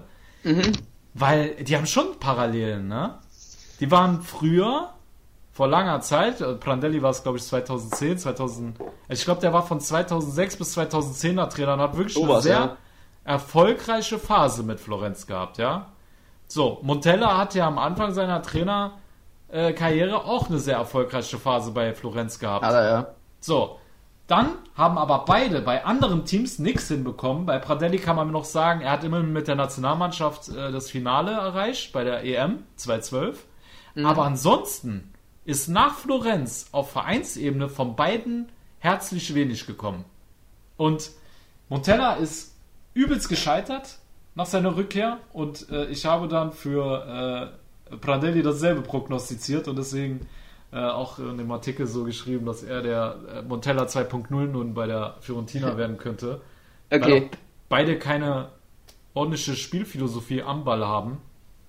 Weil die haben schon Parallelen, ne? Die waren früher, vor langer Zeit, Prandelli war es, glaube ich, 2010, ich glaube, der war von 2006 bis 2010er Trainer und hat wirklich eine sehr erfolgreiche Phase mit Florenz gehabt, ja? So, Montella hatte ja am Anfang seiner Trainerkarriere auch eine sehr erfolgreiche Phase bei Florenz gehabt. Ja. So, dann haben aber beide bei anderen Teams nichts hinbekommen. Bei Prandelli kann man noch sagen, er hat immerhin mit der Nationalmannschaft das Finale erreicht, bei der EM 2012. Aber ansonsten ist nach Florenz auf Vereinsebene von beiden herzlich wenig gekommen. Und Montella ist übelst gescheitert nach seiner Rückkehr und ich habe dann für Prandelli dasselbe prognostiziert und deswegen auch in dem Artikel so geschrieben, dass er der Montella 2.0 nun bei der Fiorentina werden könnte. Okay. Weil auch beide keine ordentliche Spielphilosophie am Ball haben.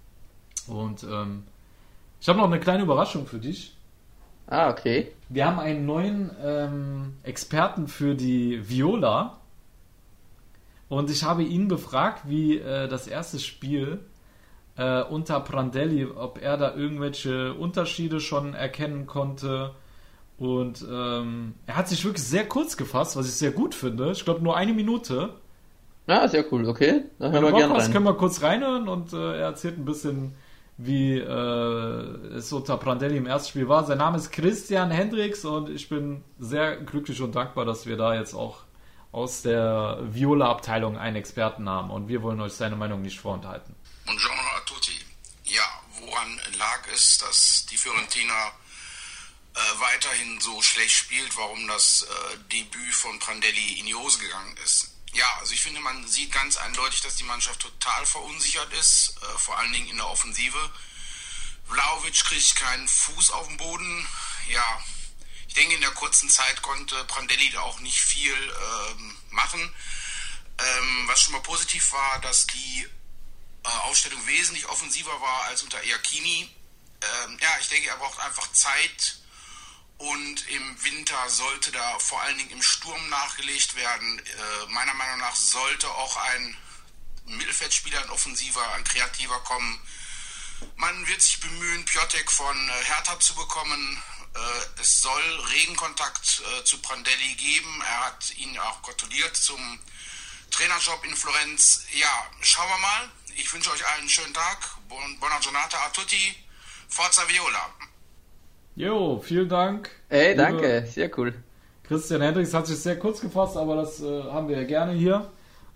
Und ich habe noch eine kleine Überraschung für dich. Okay. Wir haben einen neuen Experten für die Viola und ich habe ihn befragt, wie das erste Spiel unter Prandelli, ob er da irgendwelche Unterschiede schon erkennen konnte. Und er hat sich wirklich sehr kurz gefasst, was ich sehr gut finde. Ich glaube nur 1 Minute. Ja, sehr cool, okay. Da hören wir gerne rein. Können wir kurz reinhören und er erzählt ein bisschen, wie es unter Prandelli im ersten Spiel war. Sein Name ist Christian Hendricks und ich bin sehr glücklich und dankbar, dass wir da jetzt auch aus der Viola-Abteilung einen Experten haben und wir wollen euch seine Meinung nicht vorenthalten. Buongiorno a tutti. Ja, woran lag es, dass die Fiorentina weiterhin so schlecht spielt, warum das Debüt von Prandelli in die Hose gegangen ist? Ja, also ich finde, man sieht ganz eindeutig, dass die Mannschaft total verunsichert ist, vor allen Dingen in der Offensive. Vlahovic kriegt keinen Fuß auf den Boden. Ja, ich denke, in der kurzen Zeit konnte Prandelli da auch nicht viel machen. Was schon mal positiv war, dass die Aufstellung wesentlich offensiver war als unter Iachini. Ich denke, er braucht einfach Zeit und im Winter sollte da vor allen Dingen im Sturm nachgelegt werden. Meiner Meinung nach sollte auch ein Mittelfeldspieler, ein Offensiver, ein Kreativer kommen. Man wird sich bemühen, Piotek von Hertha zu bekommen. Es soll Regenkontakt zu Prandelli geben. Er hat ihn auch gratuliert zum Trainerjob in Florenz. Ja, schauen wir mal. Ich wünsche euch allen einen schönen Tag. Buona giornata a tutti. Forza Viola. Jo, vielen Dank. Hey, danke. Sehr cool. Christian Hendricks hat sich sehr kurz gefasst, aber das haben wir ja gerne hier.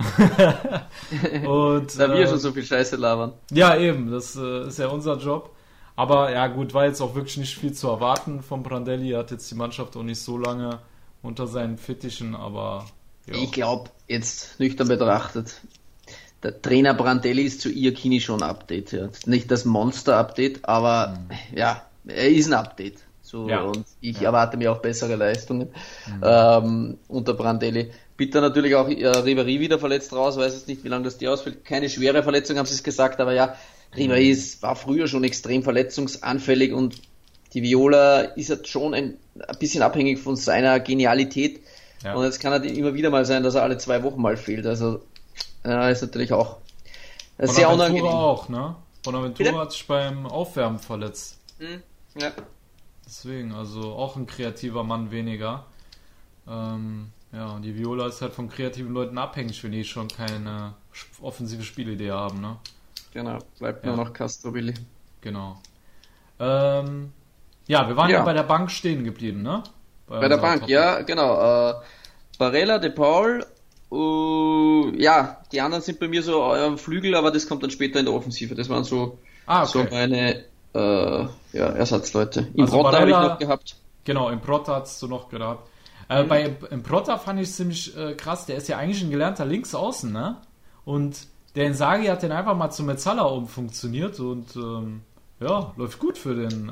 Und, da wir schon so viel Scheiße labern. Ja, eben. Das ist ja unser Job. Aber ja gut, war jetzt auch wirklich nicht viel zu erwarten von Prandelli. Er hat jetzt die Mannschaft auch nicht so lange unter seinen Fittichen, aber... Jo. Ich glaube, jetzt nüchtern betrachtet, der Trainer Prandelli ist zu Iachini schon ein Update. Ja. Nicht das Monster-Update, aber ja, er ist ein Update. So, ja. Und ich erwarte mir auch bessere Leistungen unter Prandelli. Bitte natürlich auch Ribéry wieder verletzt raus, weiß jetzt nicht, wie lange das die ausfällt. Keine schwere Verletzung, haben sie es gesagt, aber ja, Ribéry war früher schon extrem verletzungsanfällig und die Viola ist halt schon ein bisschen abhängig von seiner Genialität. Ja. Und jetzt kann er immer wieder mal sein, dass er alle 2 Wochen mal fehlt. Also ist natürlich auch sehr unangenehm. Auch, ne? Bonaventura hat sich beim Aufwärmen verletzt. Ja. Deswegen, also auch ein kreativer Mann weniger. Und die Viola ist halt von kreativen Leuten abhängig, wenn die schon keine offensive Spielidee haben, ne? Genau, bleibt nur noch Castrovilli. Genau. Wir waren ja bei der Bank stehen geblieben, ne? Bei der Bank, ja, genau. Barella, De Paul, die anderen sind bei mir so am Flügel, aber das kommt dann später in der Offensive. Das waren so meine Ersatzleute. Improtta habe ich noch gehabt. Genau, Improtta hast du noch gehabt. Bei Improtta fand ich ziemlich krass, der ist ja eigentlich ein gelernter Linksaußen, ne? Und der Inzaghi hat den einfach mal zum Mezzala umfunktioniert und läuft gut für den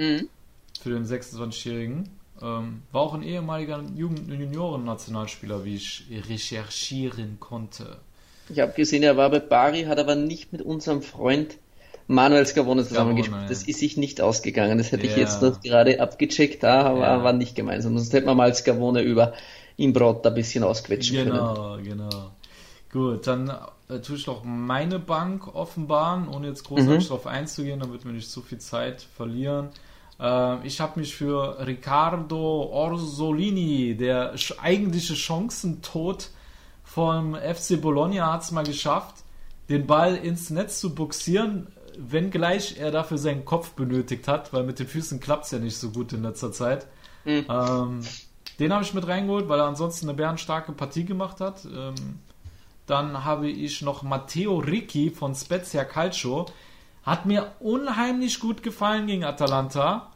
26-Jährigen. War auch ein ehemaliger Junioren-Nationalspieler, wie ich recherchieren konnte. Ich habe gesehen, er war bei Bari, hat aber nicht mit unserem Freund Manuel Scavone zusammengespielt. Ja. Das ist sich nicht ausgegangen. Das hätte ich jetzt noch gerade abgecheckt, aber war nicht gemeinsam. Sonst hätte man mal Scavone über Improtta ein bisschen ausquetschen können. Genau. Gut, dann tue ich noch meine Bank offenbaren, ohne jetzt großartig darauf einzugehen, damit wir nicht so viel Zeit verlieren. Ich habe mich für Riccardo Orsolini, der eigentliche Chancentod vom FC Bologna, hat es mal geschafft, den Ball ins Netz zu buxieren, wenngleich er dafür seinen Kopf benötigt hat, weil mit den Füßen klappt es ja nicht so gut in letzter Zeit. Den habe ich mit reingeholt, weil er ansonsten eine bärenstarke Partie gemacht hat. Dann habe ich noch Matteo Ricci von Spezia Calcio. Hat mir unheimlich gut gefallen gegen Atalanta.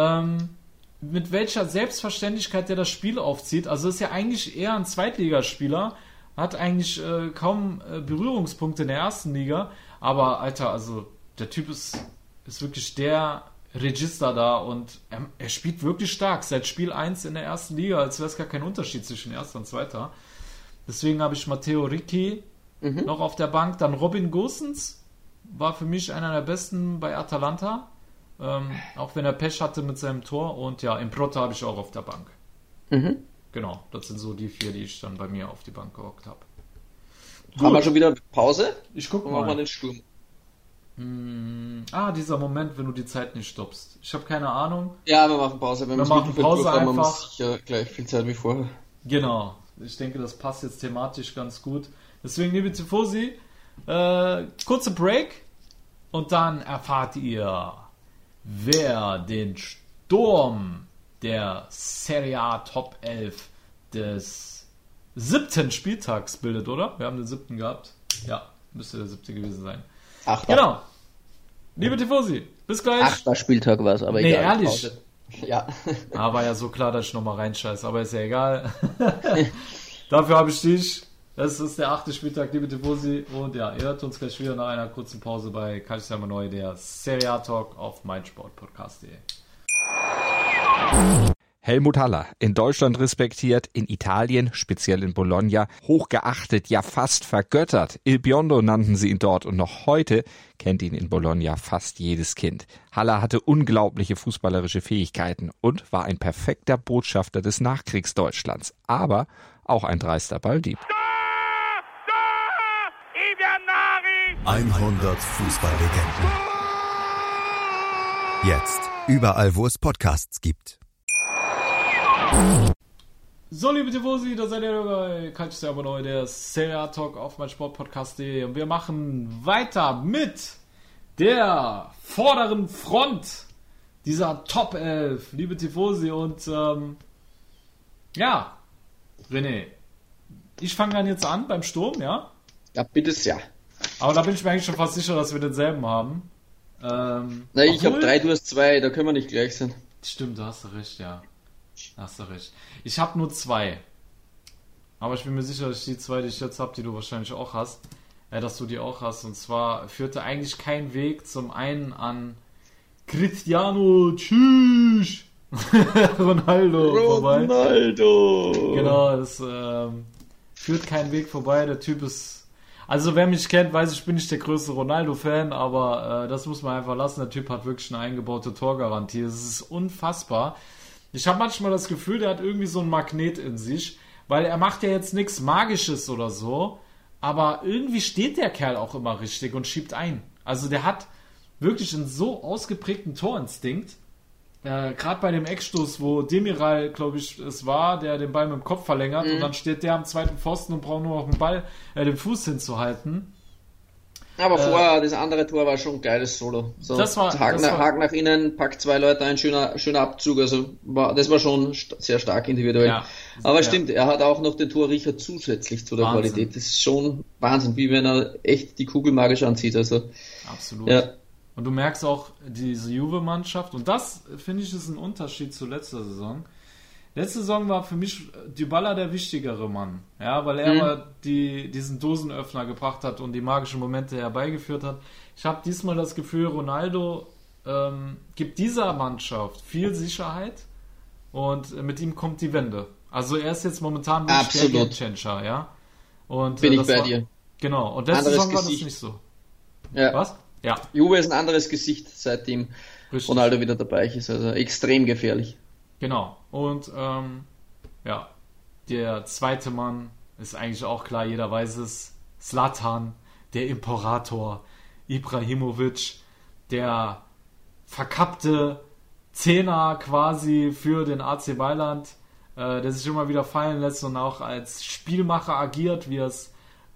Mit welcher Selbstverständlichkeit der das Spiel aufzieht. Also ist ja eigentlich eher ein Zweitligaspieler. Hat eigentlich kaum Berührungspunkte in der ersten Liga. Aber Alter, also der Typ ist wirklich der Register da und er spielt wirklich stark. Seit Spiel 1 in der ersten Liga, als wäre es gar kein Unterschied zwischen erster und zweiter. Deswegen habe ich Matteo Ricci noch auf der Bank. Dann Robin Gosens war für mich einer der besten bei Atalanta. Auch wenn er Pech hatte mit seinem Tor. Und ja, Improtta habe ich auch auf der Bank. Genau, das sind so die 4, die ich dann bei mir auf die Bank gehockt habe. Haben wir schon wieder Pause? Ich gucke mal den Sturm. Dieser Moment, wenn du die Zeit nicht stoppst. Ich habe keine Ahnung. Ja, wir machen Pause. Wir machen Pause einfach. Wir haben sicher gleich viel Zeit wie vorher. Genau. Ich denke, das passt jetzt thematisch ganz gut. Deswegen, liebe Tifosi, kurze Break und dann erfahrt ihr, wer den Sturm der Serie A Top 11 des 7. Spieltags bildet, oder? Wir haben den 7. gehabt. Ja, müsste der 7. gewesen sein. 8. Genau. Liebe Tifosi, bis gleich. 8. Spieltag war es, aber egal. Nee, ehrlich. Pause. Ja. Aber ja so klar, dass ich nochmal reinscheiße, aber ist ja egal. Dafür habe ich dich. Das ist der 8. Spieltag, liebe Tifosi. Und ja, ihr hört uns gleich wieder nach einer kurzen Pause bei Calcio Neu, der Serie A Talk auf meinsportpodcast.de. Helmut Haller, in Deutschland respektiert, in Italien, speziell in Bologna, hochgeachtet, ja fast vergöttert. Il Biondo nannten sie ihn dort und noch heute kennt ihn in Bologna fast jedes Kind. Haller hatte unglaubliche fußballerische Fähigkeiten und war ein perfekter Botschafter des Nachkriegsdeutschlands, aber auch ein dreister Balldieb. 100 Fußballlegenden. Jetzt überall, wo es Podcasts gibt. So, liebe Tifosi, da seid ihr bei Calcio Servo Neu, der Serie A Talk auf meinsportpodcast.de, und wir machen weiter mit der vorderen Front dieser Top 11, liebe Tifosi, und ja, René, ich fange dann jetzt an beim Sturm, ja? Ja, bitte sehr. Aber da bin ich mir eigentlich schon fast sicher, dass wir denselben haben. Ich habe 3, du hast 2, da können wir nicht gleich sein. Stimmt, da hast du recht, ja. Hast du recht. Ich habe nur 2. Aber ich bin mir sicher, dass ich die 2, die ich jetzt habe, die du wahrscheinlich auch hast, dass du die auch hast. Und zwar führte eigentlich kein Weg zum einen an Cristiano Tschüss Ronaldo vorbei. Genau, das führt kein Weg vorbei. Der Typ ist... Also wer mich kennt, weiß ich bin nicht der größte Ronaldo-Fan, aber das muss man einfach lassen. Der Typ hat wirklich eine eingebaute Torgarantie. Das ist unfassbar. Ich habe manchmal das Gefühl, der hat irgendwie so ein Magnet in sich, weil er macht ja jetzt nichts Magisches oder so, aber irgendwie steht der Kerl auch immer richtig und schiebt ein. Also der hat wirklich einen so ausgeprägten Torinstinkt. Gerade bei dem Eckstoß, wo Demiral, glaube ich, es war, der den Ball mit dem Kopf verlängert und dann steht der am zweiten Pfosten und braucht nur noch den Ball, den Fuß hinzuhalten. Aber vorher, das andere Tor war schon ein geiles Solo. So, Haken nach innen, packt 2 Leute ein, schöner Abzug. Also das war schon sehr stark individuell. Ja, aber stimmt, er hat auch noch den Torriecher zusätzlich zu der Qualität. Das ist schon Wahnsinn, wie wenn er echt die Kugel magisch anzieht. Also, absolut. Ja. Und du merkst auch diese Juve-Mannschaft, und das, finde ich, ist ein Unterschied zu letzter Saison. Letzte Saison war für mich Dybala der wichtigere Mann, ja, weil er mal diesen Dosenöffner gebracht hat und die magischen Momente herbeigeführt hat. Ich habe diesmal das Gefühl, Ronaldo gibt dieser Mannschaft viel Sicherheit und mit ihm kommt die Wende. Also er ist jetzt momentan wirklich der Gamechanger, ja. Und, bin ich bei dir. Genau, und letzte Saison war das nicht so. Ja. Was? Ja. Juve ist ein anderes Gesicht, seitdem Ronaldo wieder dabei ist, also extrem gefährlich. Genau, und ja, der zweite Mann ist eigentlich auch klar, jeder weiß es, Zlatan, der Imperator, Ibrahimovic, der verkappte Zehner quasi für den AC Mailand, der sich immer wieder fallen lässt und auch als Spielmacher agiert, wie es,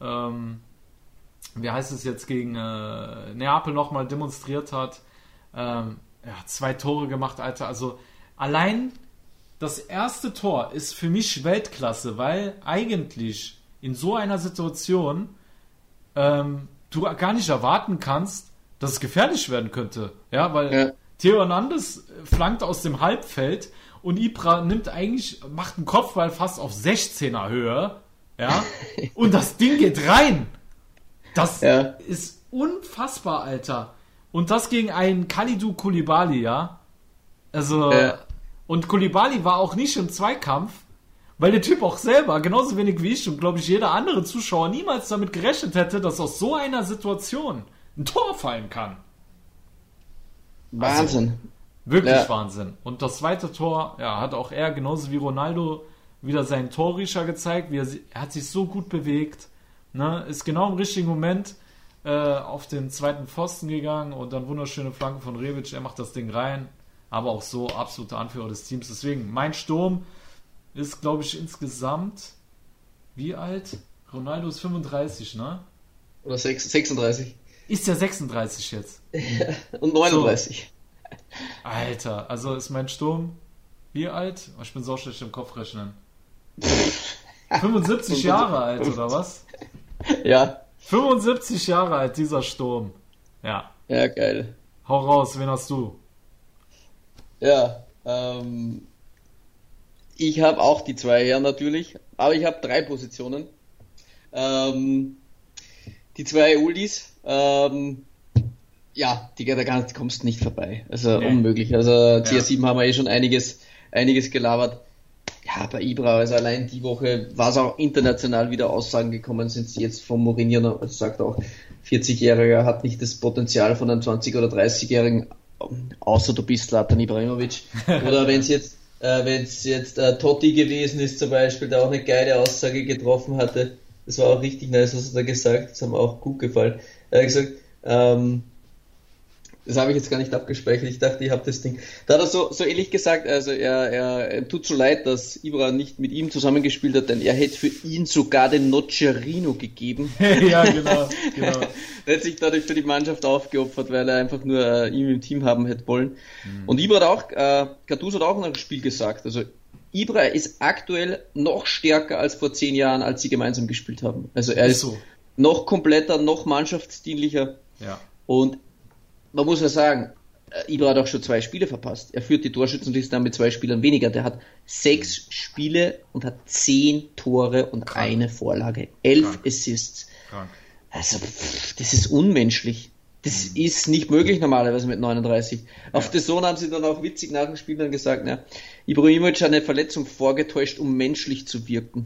wie heißt es jetzt, gegen Neapel nochmal demonstriert hat. 2 Tore gemacht, Alter, also allein das erste Tor ist für mich Weltklasse, weil eigentlich in so einer Situation du gar nicht erwarten kannst, dass es gefährlich werden könnte. Ja, weil Theo Hernandez flankt aus dem Halbfeld und Ibra macht einen Kopfball fast auf 16er Höhe. Ja, und das Ding geht rein. Das ist unfassbar, Alter. Und das gegen einen Kalidou Koulibaly, ja. Also, und Koulibaly war auch nicht im Zweikampf, weil der Typ auch selber, genauso wenig wie ich und glaube ich jeder andere Zuschauer, niemals damit gerechnet hätte, dass aus so einer Situation ein Tor fallen kann. Wahnsinn. Also, wirklich Wahnsinn. Und das zweite Tor, hat auch er, genauso wie Ronaldo, wieder seinen Torriecher gezeigt, er hat sich so gut bewegt, ne, ist genau im richtigen Moment auf den zweiten Pfosten gegangen und dann wunderschöne Flanke von Rebic, er macht das Ding rein, aber auch so absoluter Anführer des Teams. Deswegen, mein Sturm ist, glaube ich, insgesamt, wie alt? Ronaldo ist 35, ne? Oder 36. Ist ja 36 jetzt. Und 39. So. Alter, also ist mein Sturm wie alt? Oh, ich bin so schlecht im Kopfrechnen. 75 Jahre alt, oder was? Ja. 75 Jahre alt, dieser Sturm. Ja. Ja, geil. Hau raus, wen hast du? Ja, ich habe auch die 2 her natürlich, aber ich habe 3 Positionen. Die 2 Oldies, da kommst du nicht vorbei. Also unmöglich. Also CR7 haben wir schon einiges einiges gelabert. Ja, bei Ibra, also allein die Woche war es auch international wieder Aussagen gekommen, sind sie jetzt von Mourinho, also sagt auch, 40-Jähriger hat nicht das Potenzial von einem 20- oder 30-Jährigen, außer du bist Zlatan Ibrahimovic. Oder wenn es jetzt Totti gewesen ist zum Beispiel, der auch eine geile Aussage getroffen hatte, das war auch richtig nice, was er da gesagt hat, das hat mir auch gut gefallen. Er hat gesagt, das habe ich jetzt gar nicht abgespeichert, ich dachte, ich habe das Ding. Da hat er so ähnlich gesagt, also er tut so leid, dass Ibra nicht mit ihm zusammengespielt hat, denn er hätte für ihn sogar den Nocerino gegeben. Ja, genau. Er hat sich dadurch für die Mannschaft aufgeopfert, weil er einfach nur ihn im Team haben hätte wollen. Und Ibra hat auch, Gattuso hat auch nach dem Spiel gesagt, also Ibra ist aktuell noch stärker als vor 10 Jahren, als sie gemeinsam gespielt haben. Also er ist noch kompletter, noch mannschaftsdienlicher. Ja. Und man muss ja sagen, Ibra hat auch schon 2 Spiele verpasst. Er führt die Torschützenliste an mit 2 Spielern weniger. Der hat 6 Spiele und hat 10 Tore und eine Vorlage. 11 Assists. Krank. Also, das ist unmenschlich. Das ist nicht möglich normalerweise mit 39. Ja. Auf The Zone haben sie dann auch witzig nach dem Spiel dann gesagt, ja, Ibrahimovic hat eine Verletzung vorgetäuscht, um menschlich zu wirken.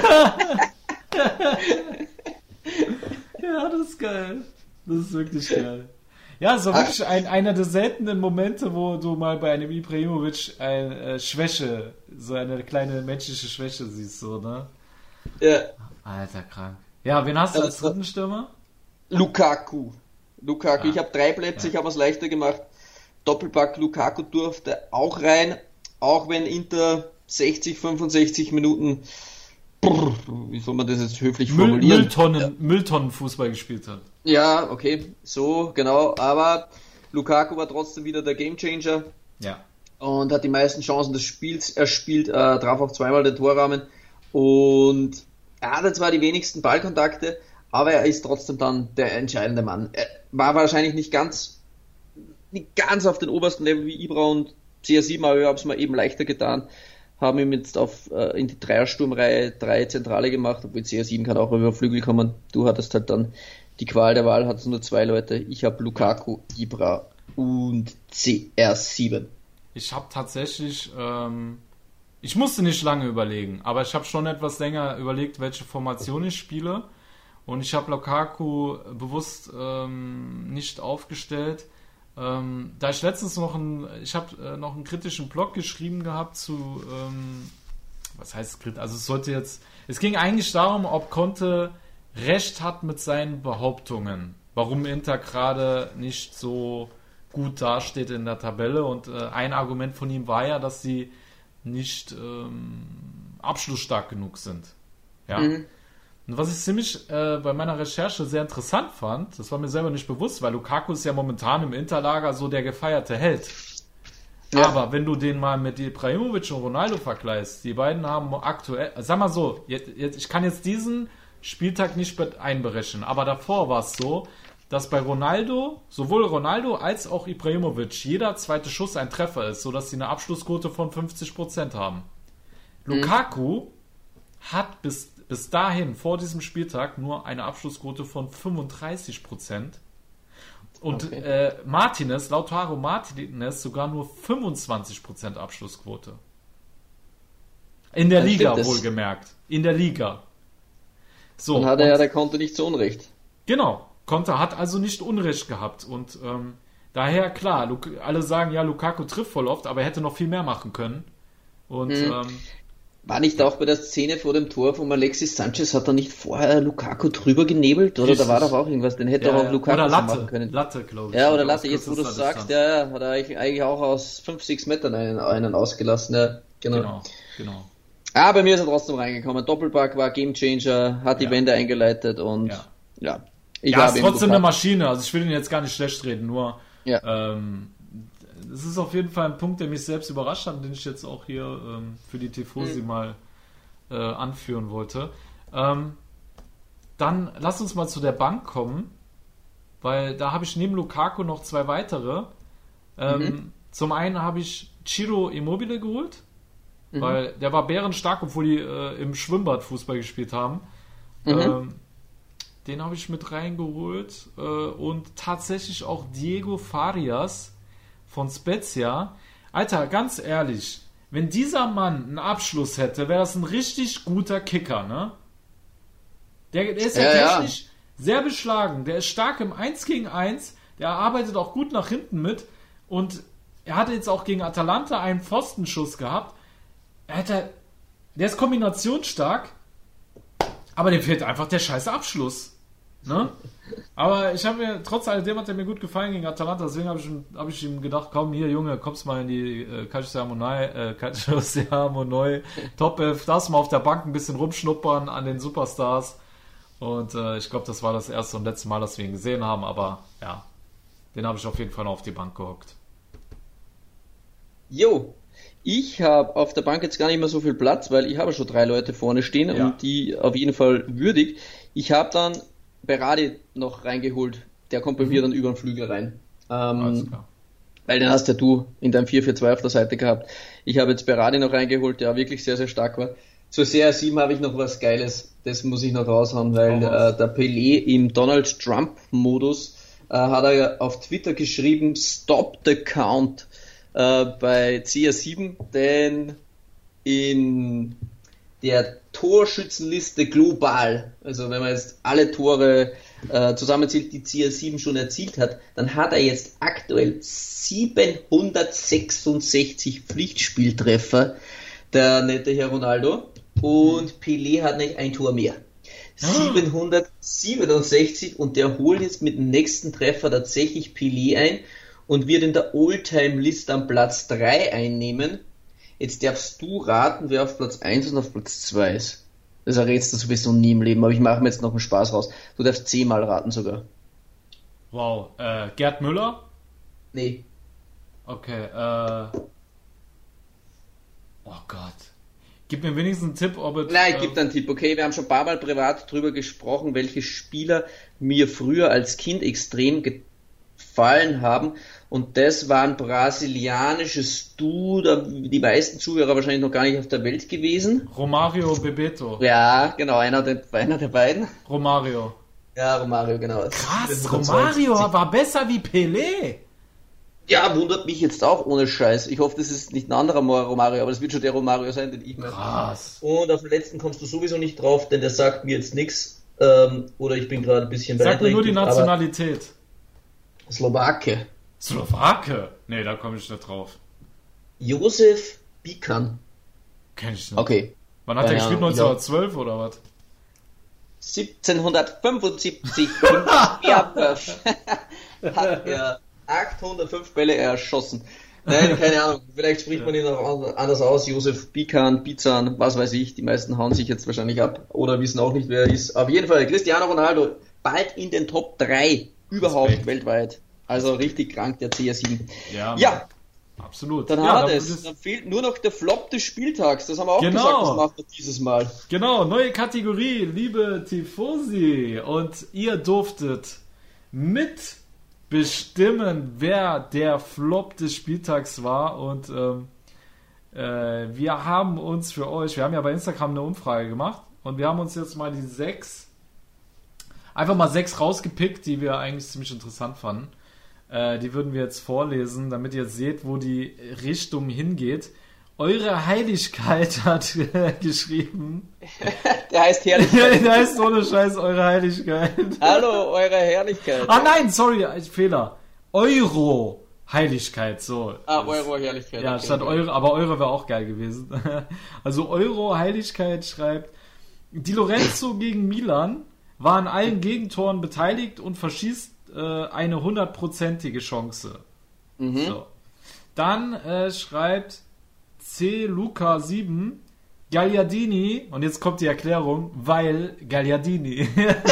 Ja, das ist geil. Das ist wirklich geil. Ja, so wirklich einer der seltenen Momente, wo du mal bei einem Ibrahimovic eine Schwäche, so eine kleine menschliche Schwäche siehst, so, ne? Ja. Alter, krank. Ja, wen hast du als dritten Stürmer? Lukaku. Ich habe 3 Plätze, ich habe es leichter gemacht. Doppelpack Lukaku durfte auch rein, auch wenn Inter 60, 65 Minuten, wie soll man das jetzt höflich formulieren? Mülltonnenfußball gespielt hat. Ja, okay, so, genau, aber Lukaku war trotzdem wieder der Gamechanger. Ja. Und hat die meisten Chancen des Spiels erspielt, traf auch 2-mal den Torrahmen und er hatte zwar die wenigsten Ballkontakte, aber er ist trotzdem dann der entscheidende Mann. Er war wahrscheinlich nicht ganz auf den obersten Level wie Ibra und CR7, aber wir haben es mal eben leichter getan. Haben ihm jetzt in die Dreiersturmreihe 3 Zentrale gemacht, obwohl CR7 kann auch über Flügel kommen. Du hattest halt dann die Qual der Wahl, hattest nur 2 Leute. Ich habe Lukaku, Ibra und CR7. Ich habe tatsächlich, ich musste nicht lange überlegen, aber ich habe schon etwas länger überlegt, welche Formation ich spiele. Und ich habe Lukaku bewusst nicht aufgestellt. Da ich letztens noch einen kritischen Blog geschrieben gehabt zu, was heißt kritisch? Also es ging eigentlich darum, ob Conte recht hat mit seinen Behauptungen, warum Inter gerade nicht so gut dasteht in der Tabelle. Und ein Argument von ihm war ja, dass sie nicht abschlussstark genug sind. Ja. Mhm. Und was ich ziemlich bei meiner Recherche sehr interessant fand, das war mir selber nicht bewusst, weil Lukaku ist ja momentan im Interlager so der gefeierte Held. Ja. Aber wenn du den mal mit Ibrahimovic und Ronaldo vergleichst, die beiden haben aktuell, sag mal so, ich kann jetzt diesen Spieltag nicht einberechnen, aber davor war es so, dass bei sowohl Ronaldo als auch Ibrahimovic, jeder zweite Schuss ein Treffer ist, sodass sie eine Abschlussquote von 50% haben. Lukaku hat bis dahin, vor diesem Spieltag, nur eine Abschlussquote von 35%. Und Lautaro Martinez sogar nur 25% Abschlussquote. In der Liga, wohlgemerkt. In der Liga. So, dann hat der Conte nicht so Unrecht. Genau. Conte hat also nicht Unrecht gehabt. Und daher, klar, alle sagen, ja, Lukaku trifft voll oft, aber er hätte noch viel mehr machen können. Und war nicht auch bei der Szene vor dem Tor von Alexis Sanchez, hat er nicht vorher Lukaku drüber genebelt? Oder da war doch auch irgendwas, den hätte er auch Lukaku machen können. Latte, glaube ich. Ja, oder Latte, jetzt wo du es sagst, ja, hat er eigentlich auch aus 5-6 Metern einen ausgelassen. Ja, genau. Aber bei mir ist er trotzdem reingekommen. Doppelpack war Gamechanger, hat die Wende eingeleitet und ja. Ich ist trotzdem eine Maschine, also ich will ihn jetzt gar nicht schlecht reden, nur das ist auf jeden Fall ein Punkt, der mich selbst überrascht hat, den ich jetzt auch hier für die Tifosi mal anführen wollte. Dann lass uns mal zu der Bank kommen, weil da habe ich neben Lukaku noch 2 weitere. Zum einen habe ich Ciro Immobile geholt, weil der war bärenstark, obwohl die im Schwimmbad Fußball gespielt haben. Den habe ich mit reingeholt und tatsächlich auch Diego Farias von Spezia. Alter, ganz ehrlich, wenn dieser Mann einen Abschluss hätte, wäre das ein richtig guter Kicker, ne? Der ist ja technisch sehr beschlagen. Der ist stark im 1 gegen 1. Der arbeitet auch gut nach hinten mit. Und er hatte jetzt auch gegen Atalanta einen Pfostenschuss gehabt. Der ist kombinationsstark. Aber dem fehlt einfach der scheiße Abschluss. Ne? Aber trotz alledem hat er mir gut gefallen gegen Atalanta. Deswegen habe ich ihm gedacht, komm hier Junge, kommst mal in die Calcio Siamo Top 11. Darfst mal auf der Bank ein bisschen rumschnuppern an den Superstars. Und ich glaube, das war das erste und letzte Mal, dass wir ihn gesehen haben. Aber ja, den habe ich auf jeden Fall noch auf die Bank gehockt. Jo, ich habe auf der Bank jetzt gar nicht mehr so viel Platz, weil ich habe schon 3 Leute vorne stehen und die auf jeden Fall würdig. Ich habe dann Berardi noch reingeholt. Der kommt bei mir dann über den Flügel rein. Alles klar. Weil den hast ja du in deinem 4-4-2 auf der Seite gehabt. Ich habe jetzt Berardi noch reingeholt, der wirklich sehr, sehr stark war. Zur CR7 habe ich noch was Geiles. Das muss ich noch raushauen, weil der Pelé im Donald Trump-Modus hat er auf Twitter geschrieben, Stop the Count bei CR7, denn in der Torschützenliste global, also wenn man jetzt alle Tore zusammenzählt, die CR7 schon erzielt hat, dann hat er jetzt aktuell 766 Pflichtspieltreffer, der nette Herr Ronaldo, und Pelé hat nicht ein Tor mehr. 767 und der holt jetzt mit dem nächsten Treffer tatsächlich Pelé ein und wird in der All-Time-List am Platz 3 einnehmen. Jetzt darfst du raten, wer auf Platz 1 und auf Platz 2 ist. Das errätst du sowieso nie im Leben, aber ich mache mir jetzt noch einen Spaß raus. Du darfst 10-mal raten sogar. Wow, Gerd Müller? Nee. Okay, oh Gott. Gib mir wenigstens einen Tipp, ob es... Nein, ich gebe einen Tipp, okay? Wir haben schon ein paar Mal privat drüber gesprochen, welche Spieler mir früher als Kind extrem gefallen haben. Und das war ein brasilianisches Duo, die meisten Zuhörer wahrscheinlich noch gar nicht auf der Welt gewesen. Romario Bebeto. Ja, genau, einer der beiden. Romario. Ja, Romario, genau. Krass, Romario war besser wie Pelé. Ja, wundert mich jetzt auch, ohne Scheiß. Ich hoffe, das ist nicht ein anderer Romario, aber das wird schon der Romario sein, den ich meine. Krass. Und auf den letzten kommst du sowieso nicht drauf, denn der sagt mir jetzt nichts. Oder ich bin gerade ein bisschen Sag mir nur die Nationalität. Slowake. Slowake? Nee, da komme ich nicht drauf. Josef Bican. Kenn ich nicht. Okay. Wann hat der gespielt? 1912 oder was? 1775 im Werwolf hat er 805 Bälle erschossen. Nein, keine Ahnung. Vielleicht spricht man ihn noch anders aus. Josef Bican, Bizan, was weiß ich. Die meisten hauen sich jetzt wahrscheinlich ab oder wissen auch nicht, wer er ist. Auf jeden Fall Cristiano Ronaldo bald in den Top 3 überhaupt Respekt. Weltweit. Also richtig krank, der CR7. Ja. Absolut. Dann haben wir das. Dann fehlt nur noch der Flop des Spieltags. Das haben wir auch gesagt, das machen wir dieses Mal. Genau, neue Kategorie, liebe Tifosi. Und ihr durftet mitbestimmen, wer der Flop des Spieltags war. Und wir haben uns für euch, wir haben ja bei Instagram eine Umfrage gemacht. Und wir haben uns jetzt mal einfach mal 6 rausgepickt, die wir eigentlich ziemlich interessant fanden. Die würden wir jetzt vorlesen, damit ihr seht, wo die Richtung hingeht. Eure Heiligkeit hat geschrieben. Der heißt Herrlichkeit. Der heißt ohne Scheiß Eure Heiligkeit. Hallo, Eure Herrlichkeit. Ah nein, sorry, Fehler. Euro Heiligkeit, so. Euro Herrlichkeit. Ja, okay, statt okay. Euro, aber Euro wäre auch geil gewesen. Also Euro Heiligkeit schreibt, Di Lorenzo gegen Milan war an allen Gegentoren beteiligt und verschießt eine 100%ige Chance. Mhm. So. Dann schreibt C. Luca 7 Gagliardini, und jetzt kommt die Erklärung, weil Gagliardini.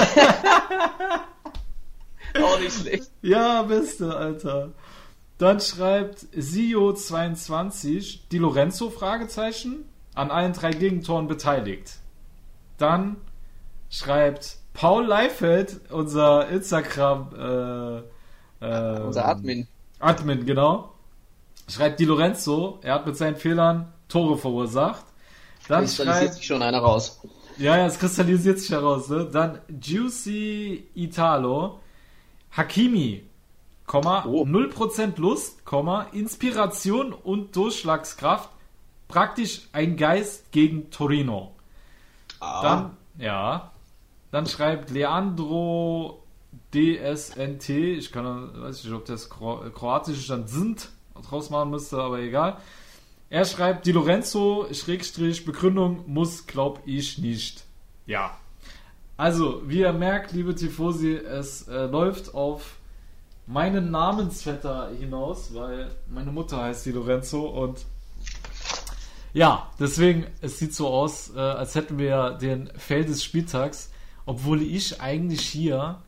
Auch nicht schlecht. Ja, beste, Alter. Dann schreibt Sio22 Di Lorenzo, Fragezeichen, an allen 3 Gegentoren beteiligt. Dann schreibt Paul Leifeld, unser Instagram unser Admin. Admin, genau. Schreibt Di Lorenzo, er hat mit seinen Fehlern Tore verursacht. Dann kristallisiert sich schon einer raus. Ja, es kristallisiert sich heraus, ne? Dann Juicy Italo, Hakimi, 0% Lust, Inspiration und Durchschlagskraft, praktisch ein Geist gegen Torino. Dann schreibt Leandro DSNT, weiß nicht, ob das kroatisch dann sind, draus machen müsste, aber egal. Er schreibt, Di Lorenzo, Begründung, muss, glaub ich, nicht. Ja. Also, wie ihr merkt, liebe Tifosi, es läuft auf meinen Namensvetter hinaus, weil meine Mutter heißt Di Lorenzo und ja, deswegen, es sieht so aus, als hätten wir den Fail des Spieltags, obwohl ich eigentlich hier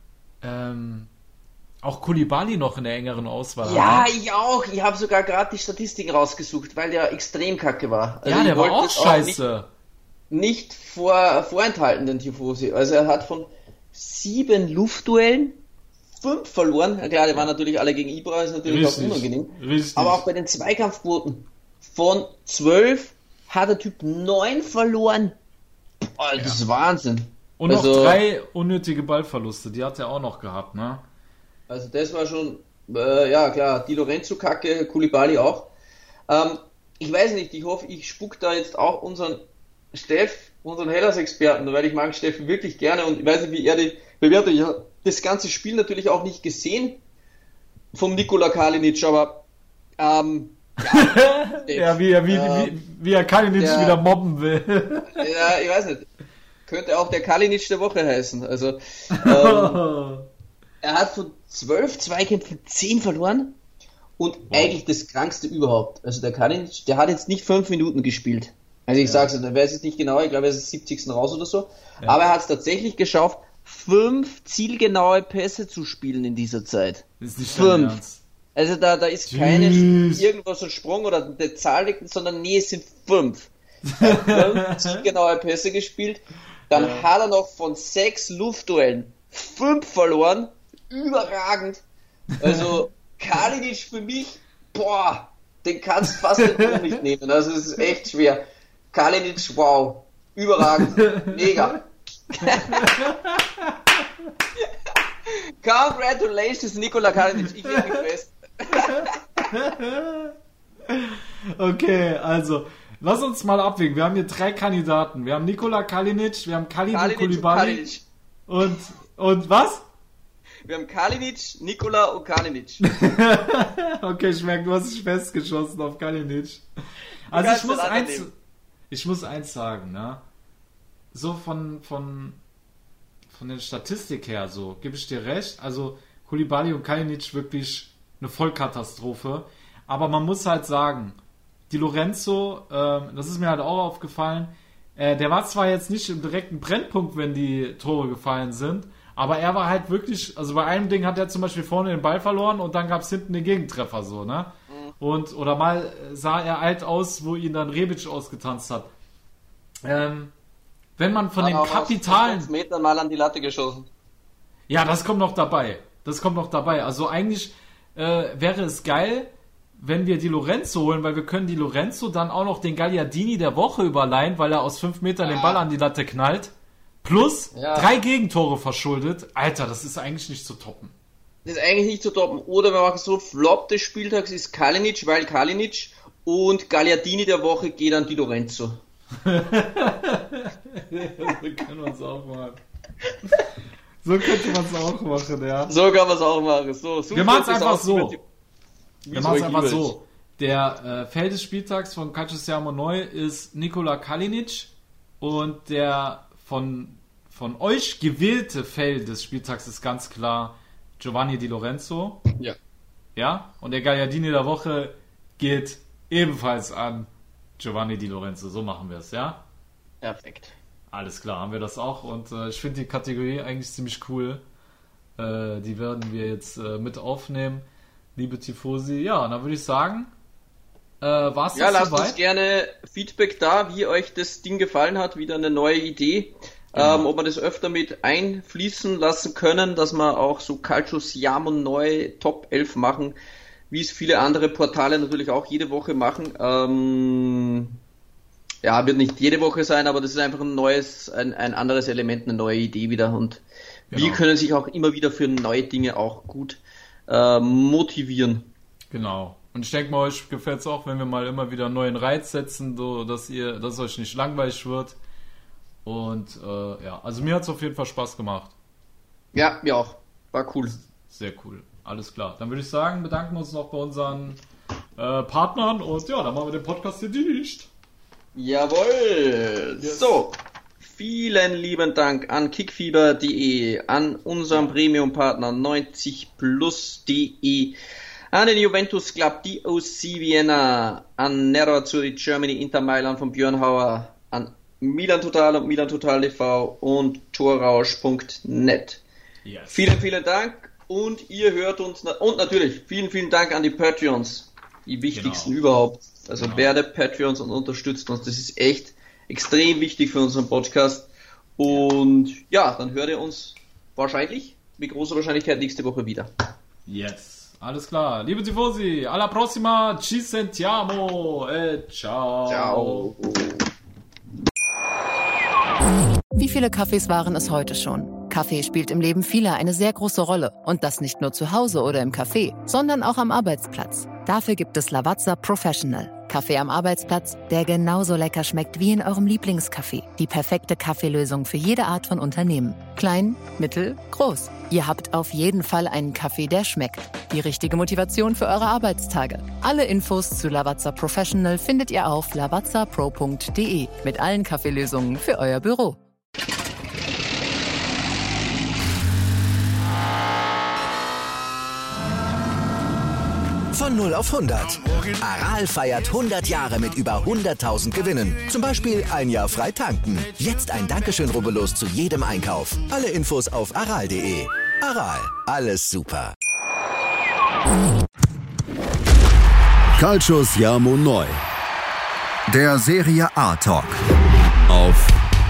auch Koulibaly noch in der engeren Auswahl habe. Ja, ich auch. Ich habe sogar gerade die Statistiken rausgesucht, weil der extrem kacke war. Also ja, der war auch scheiße. Nicht vorenthalten, den Tifosi. Also er hat von 7 Luftduellen 5 verloren. Ja, klar, die waren natürlich alle gegen Ibra, ist natürlich auch unangenehm. Richtig. Aber auch bei den Zweikampfquoten von 12 hat der Typ 9 verloren. Boah, das ist Wahnsinn. Und noch 3 unnötige Ballverluste, die hat er auch noch gehabt, ne? Also das war schon, ja klar, Di Lorenzo kacke, Koulibaly auch. Ich weiß nicht, ich hoffe, ich spuck da jetzt auch unseren Hellas-Experten, weil ich mag Steffen wirklich gerne und ich weiß nicht, wie er die bewertet. Ich habe das ganze Spiel natürlich auch nicht gesehen vom Nikola Kalinic, aber ja, wie er Kalinic wieder mobben will. Ja, ich weiß nicht. Könnte auch der Kalinic der Woche heißen. Also, er hat von 12 Zweikämpfen 10 verloren und eigentlich das Krankste überhaupt. Also der Kalinic, der hat jetzt nicht 5 Minuten gespielt. Also ich sag's, da weiß ich nicht genau, ich glaube er ist 70. raus oder so. Ja. Aber er hat es tatsächlich geschafft, 5 zielgenaue Pässe zu spielen in dieser Zeit. Das ist nicht 5. Also da ist keine irgendwas ein Sprung oder eine Zahl, sondern nee, es sind 5. 5 zielgenaue Pässe gespielt. Dann hat er noch von 6 Luftduellen 5 verloren. Überragend. Also Kalinic für mich, boah, den kannst du fast nicht nehmen. Also es ist echt schwer. Kalinic, wow, überragend, mega. Congratulations, Nikola Kalinic, ich leg mich fest. Okay, also lass uns mal abwägen. Wir haben hier 3 Kandidaten. Wir haben Nikola Kalinic, wir haben Kalidou Koulibaly und was? Wir haben Kalinic, Nikola und Kalinic. Okay, ich merke, du hast dich festgeschossen auf Kalinic. Also ich muss eins sagen, ne? So von der Statistik her, so gebe ich dir recht. Also Koulibaly und Kalinic wirklich eine Vollkatastrophe. Aber man muss halt sagen, Di Lorenzo, das ist mir halt auch aufgefallen, der war zwar jetzt nicht im direkten Brennpunkt, wenn die Tore gefallen sind, aber er war halt wirklich, also bei einem Ding hat er zum Beispiel vorne den Ball verloren und dann gab es hinten den Gegentreffer so, ne? Oder mal sah er alt aus, wo ihn dann Rebic ausgetanzt hat. Wenn man von den kapitalen... Aus 5 Metern mal an die Latte geschossen. Ja, das kommt noch dabei. Also eigentlich wäre es geil, wenn wir Di Lorenzo holen, weil wir können Di Lorenzo dann auch noch den Gagliardini der Woche überleihen, weil er aus 5 Metern den Ball an die Latte knallt. Plus 3 Gegentore verschuldet. Alter, das ist eigentlich nicht zu toppen. Das ist eigentlich nicht zu toppen. Oder wir machen so, Flop des Spieltags ist Kalinic, weil Kalinic und Gagliardini der Woche geht an Di Lorenzo. So können wir es auch machen. So könnte man es auch machen, ja. So kann man es auch machen. So, wir machen es einfach so. Der Fail des Spieltags von Calcio Siamo Neu ist Nikola Kalinic und der von euch gewählte Fail des Spieltags ist ganz klar Giovanni Di Lorenzo. Ja. Ja? Und der Gagliardini der Woche geht ebenfalls an Giovanni Di Lorenzo. So machen wir es, ja? Perfekt. Alles klar, haben wir das auch. Und ich finde die Kategorie eigentlich ziemlich cool. Die werden wir jetzt mit aufnehmen. Liebe Tifosi. Ja, dann würde ich sagen, war's ja, lasst uns gerne Feedback da, wie euch das Ding gefallen hat. Wieder eine neue Idee. Genau. Ob wir das öfter mit einfließen lassen können, dass wir auch so Calcio Siamo Neu Top 11 machen, wie es viele andere Portale natürlich auch jede Woche machen. Ja, wird nicht jede Woche sein, aber das ist einfach ein anderes Element, eine neue Idee wieder. Und wir können sich auch immer wieder für neue Dinge auch gut motivieren. Genau. Und ich denke mal, euch gefällt es auch, wenn wir mal immer wieder einen neuen Reiz setzen, so dass es euch nicht langweilig wird. Und also mir hat es auf jeden Fall Spaß gemacht. Ja, mir auch. War cool. Sehr cool. Alles klar. Dann würde ich sagen, bedanken wir uns noch bei unseren Partnern und ja, dann machen wir den Podcast hier dicht. Jawohl. Yes. So. Vielen lieben Dank an kickfieber.de, an unseren Premium-Partner 90plus.de, an den Juventus Club, DOC Vienna, an Nerazzurri Germany, Inter Mailand von Björn Hauer, an Milan Total und Milan Total TV und torrausch.net. Yes. Vielen, vielen Dank und ihr hört uns, und natürlich vielen Dank an die Patreons, die wichtigsten überhaupt. Also werde Patreons und unterstützt uns, das ist echt extrem wichtig für unseren Podcast. Und ja, dann hört ihr uns wahrscheinlich, mit großer Wahrscheinlichkeit, nächste Woche wieder. Yes, alles klar. Liebe Tifosi, alla prossima, ci sentiamo, ciao. Ciao. Wie viele Kaffees waren es heute schon? Kaffee spielt im Leben vieler eine sehr große Rolle. Und das nicht nur zu Hause oder im Café, sondern auch am Arbeitsplatz. Dafür gibt es Lavazza Professional. Kaffee am Arbeitsplatz, der genauso lecker schmeckt wie in eurem Lieblingscafé. Die perfekte Kaffeelösung für jede Art von Unternehmen. Klein, mittel, groß. Ihr habt auf jeden Fall einen Kaffee, der schmeckt. Die richtige Motivation für eure Arbeitstage. Alle Infos zu Lavazza Professional findet ihr auf lavazzapro.de mit allen Kaffeelösungen für euer Büro. Von 0 auf 100. Aral feiert 100 Jahre mit über 100.000 Gewinnen. Zum Beispiel ein Jahr frei tanken. Jetzt ein Dankeschön, rubbellos zu jedem Einkauf. Alle Infos auf aral.de. Aral, alles super. Calcius Jamo Neu. Der Serie A Talk. Auf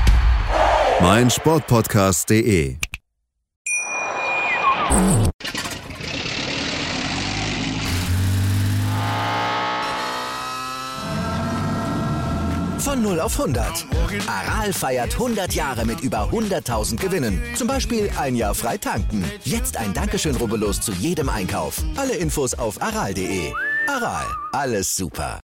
meinsportpodcast.de. Von 0 auf 100. Aral feiert 100 Jahre mit über 100.000 Gewinnen. Zum Beispiel ein Jahr frei tanken. Jetzt ein Dankeschön, rubbellos zu jedem Einkauf. Alle Infos auf aral.de. Aral, alles super.